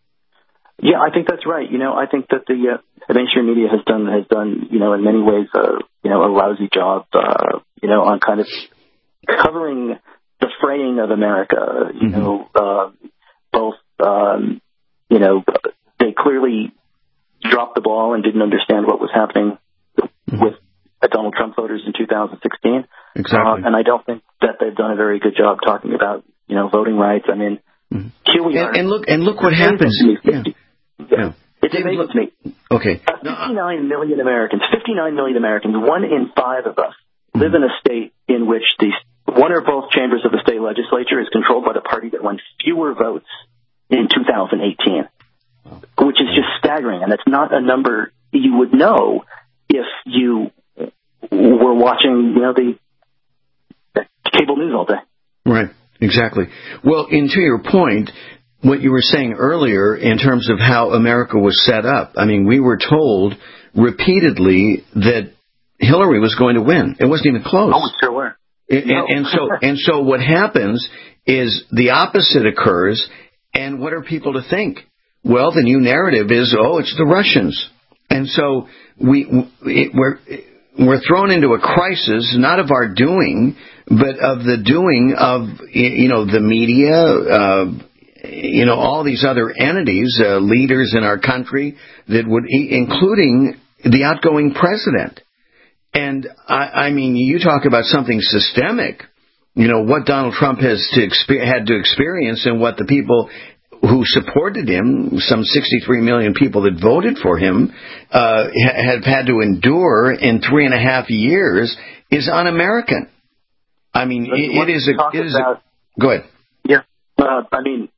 Speaker 20: Yeah, I think that's right. You know, I think that the, uh, the mainstream media has done, has done, you know, in many ways, uh, you know, a lousy job, uh, you know, on kind of covering the fraying of America. You mm-hmm. know, uh, both, um, you know, they clearly dropped the ball and didn't understand what was happening mm-hmm. with Donald Trump voters in two thousand sixteen.
Speaker 11: Exactly.
Speaker 20: Uh, and I don't think that they've done a very good job talking about, you know, voting rights. I mean, mm-hmm. here we
Speaker 11: and,
Speaker 20: are.
Speaker 11: And look, and look what happens. Yeah. Yeah.
Speaker 20: It's amazing to me.
Speaker 11: Okay.
Speaker 20: Uh, fifty-nine million Americans, fifty-nine million Americans, one in five of us mm-hmm. live in a state in which the one or both chambers of the state legislature is controlled by the party that won fewer votes in two thousand eighteen, which is just staggering. And that's not a number you would know if you were watching, you know, the, the cable news all day.
Speaker 11: Right. Exactly. Well, and to your point, what you were saying earlier in terms of how America was set up, I mean, we were told repeatedly that Hillary was going to win. It wasn't even close.
Speaker 20: Oh, we sure were.
Speaker 11: And,
Speaker 20: no.
Speaker 11: and so, and so, what happens is the opposite occurs. And what are people to think? Well, the new narrative is, oh, it's the Russians, and so we it, we're we're thrown into a crisis, not of our doing, but of the doing of you know the media. Uh, You know, all these other entities, uh, leaders in our country, that would, including the outgoing president. And I, I mean, you talk about something systemic. You know what Donald Trump has to exper- had to experience, and what the people who supported him, some sixty-three million people that voted for him, uh, have had to endure in three and a half years, is un-American. I mean, it, it is a. It is
Speaker 20: about,
Speaker 11: a go ahead.
Speaker 20: Yeah, uh, I mean.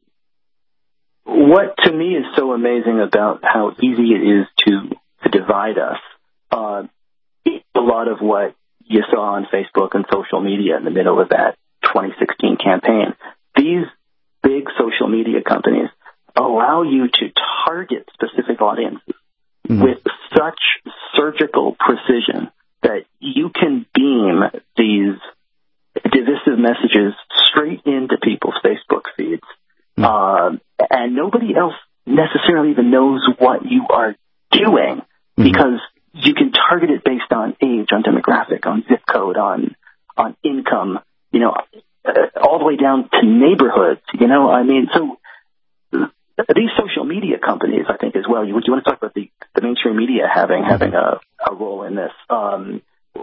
Speaker 20: What to me is so amazing about how easy it is to, to divide us, uh, a lot of what you saw on Facebook and social media in the middle of that twenty sixteen campaign. These big social media companies allow you to target specific audiences mm-hmm. with such surgical precision that you can beam these divisive messages straight into people's Facebook feeds. Uh, and nobody else necessarily even knows what you are doing mm-hmm. because you can target it based on age, on demographic, on zip code, on on income, you know, uh, all the way down to neighborhoods. You know, I mean, so these social media companies, I think, as well. You, you want to talk about the, the mainstream media having mm-hmm. having a, a role in this? Um,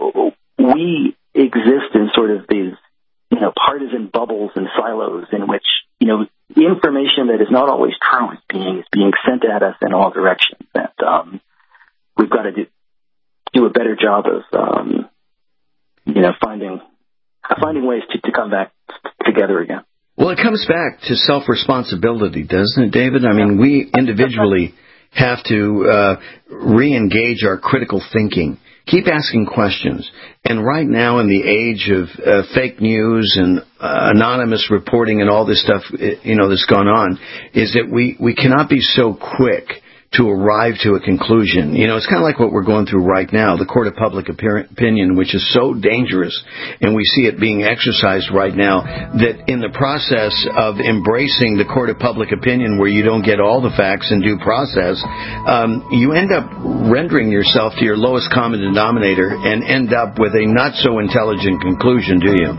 Speaker 20: we exist in sort of these, you know, partisan bubbles and silos in which, you know, the information that is not always true is being is being sent at us in all directions. And um, we've got to do do a better job of, um, you know, finding finding ways to, to come back together again.
Speaker 11: Well, it comes back to self-responsibility, doesn't it, David? I mean, we individually have to uh, re-engage our critical thinking. Keep asking questions. And right now, in the age of uh, fake news and uh, anonymous reporting and all this stuff, you know, that's gone on, is that we, we cannot be so quick to arrive to a conclusion. You know, it's kind of like what we're going through right now, the court of public opinion, which is so dangerous, and we see it being exercised right now, that in the process of embracing the court of public opinion where you don't get all the facts in due process, um, you end up rendering yourself to your lowest common denominator and end up with a not-so-intelligent conclusion, do you?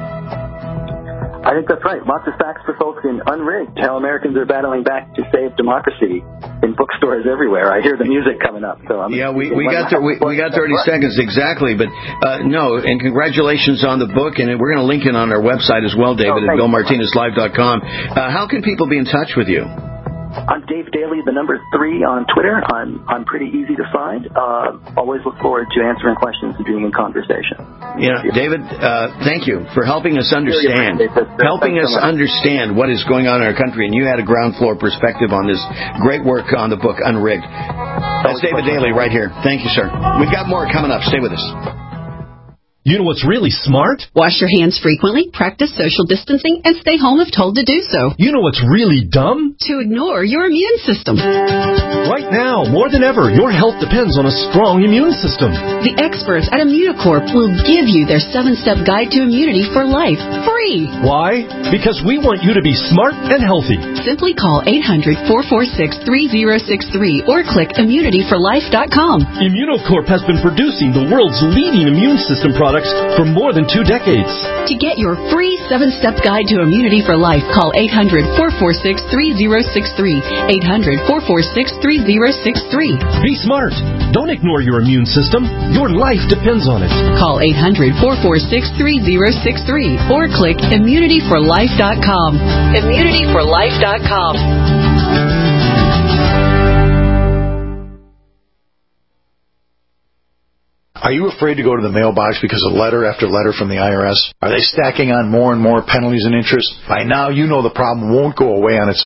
Speaker 20: I think that's right. Lots of facts for folks in Unrigged, how Americans are battling back to save democracy in bookstores everywhere. I hear the music coming up. So I'm
Speaker 11: yeah, we, we got th- we, we got thirty seconds exactly, but uh, no, and congratulations on the book, and we're going to link it on our website as well, David, oh, at bill martinez live dot com. Uh, how can people be in touch with you?
Speaker 20: I'm Dave Daly, the number three on Twitter. I'm I'm pretty easy to find. Uh, always look forward to answering questions and being in conversation.
Speaker 11: Yeah, David, uh, thank you for helping us understand, helping us understand what is going on in our country. And you had a ground floor perspective on this great work on the book, Unrigged. That's David Daly right here. Thank you, sir. We've got more coming up. Stay with us.
Speaker 7: You know what's really smart?
Speaker 8: Wash your hands frequently, practice social distancing, and stay home if told to do so.
Speaker 7: You know what's really dumb?
Speaker 8: To ignore your immune system.
Speaker 7: Right now, more than ever, your health depends on a strong immune system.
Speaker 8: The experts at Immunocorp will give you their seven-step guide to immunity for life, free.
Speaker 7: Why? Because we want you to be smart and healthy.
Speaker 8: Simply call eight hundred, four four six, three zero six three or click immunity for life dot com.
Speaker 7: Immunocorp has been producing the world's leading immune system products for more than two decades.
Speaker 8: To get your free seven-step guide to immunity for life, call eight hundred, four four six, three zero six three. eight hundred, four four six, three zero six three.
Speaker 7: Be smart. Don't ignore your immune system. Your life depends on it.
Speaker 8: Call eight hundred, four four six, three zero six three or click immunity for life dot com. immunity for life dot com.
Speaker 9: Are you afraid to go to the mailbox because of letter after letter from the I R S? Are they stacking on more and more penalties and interest? By now, you know the problem won't go away on its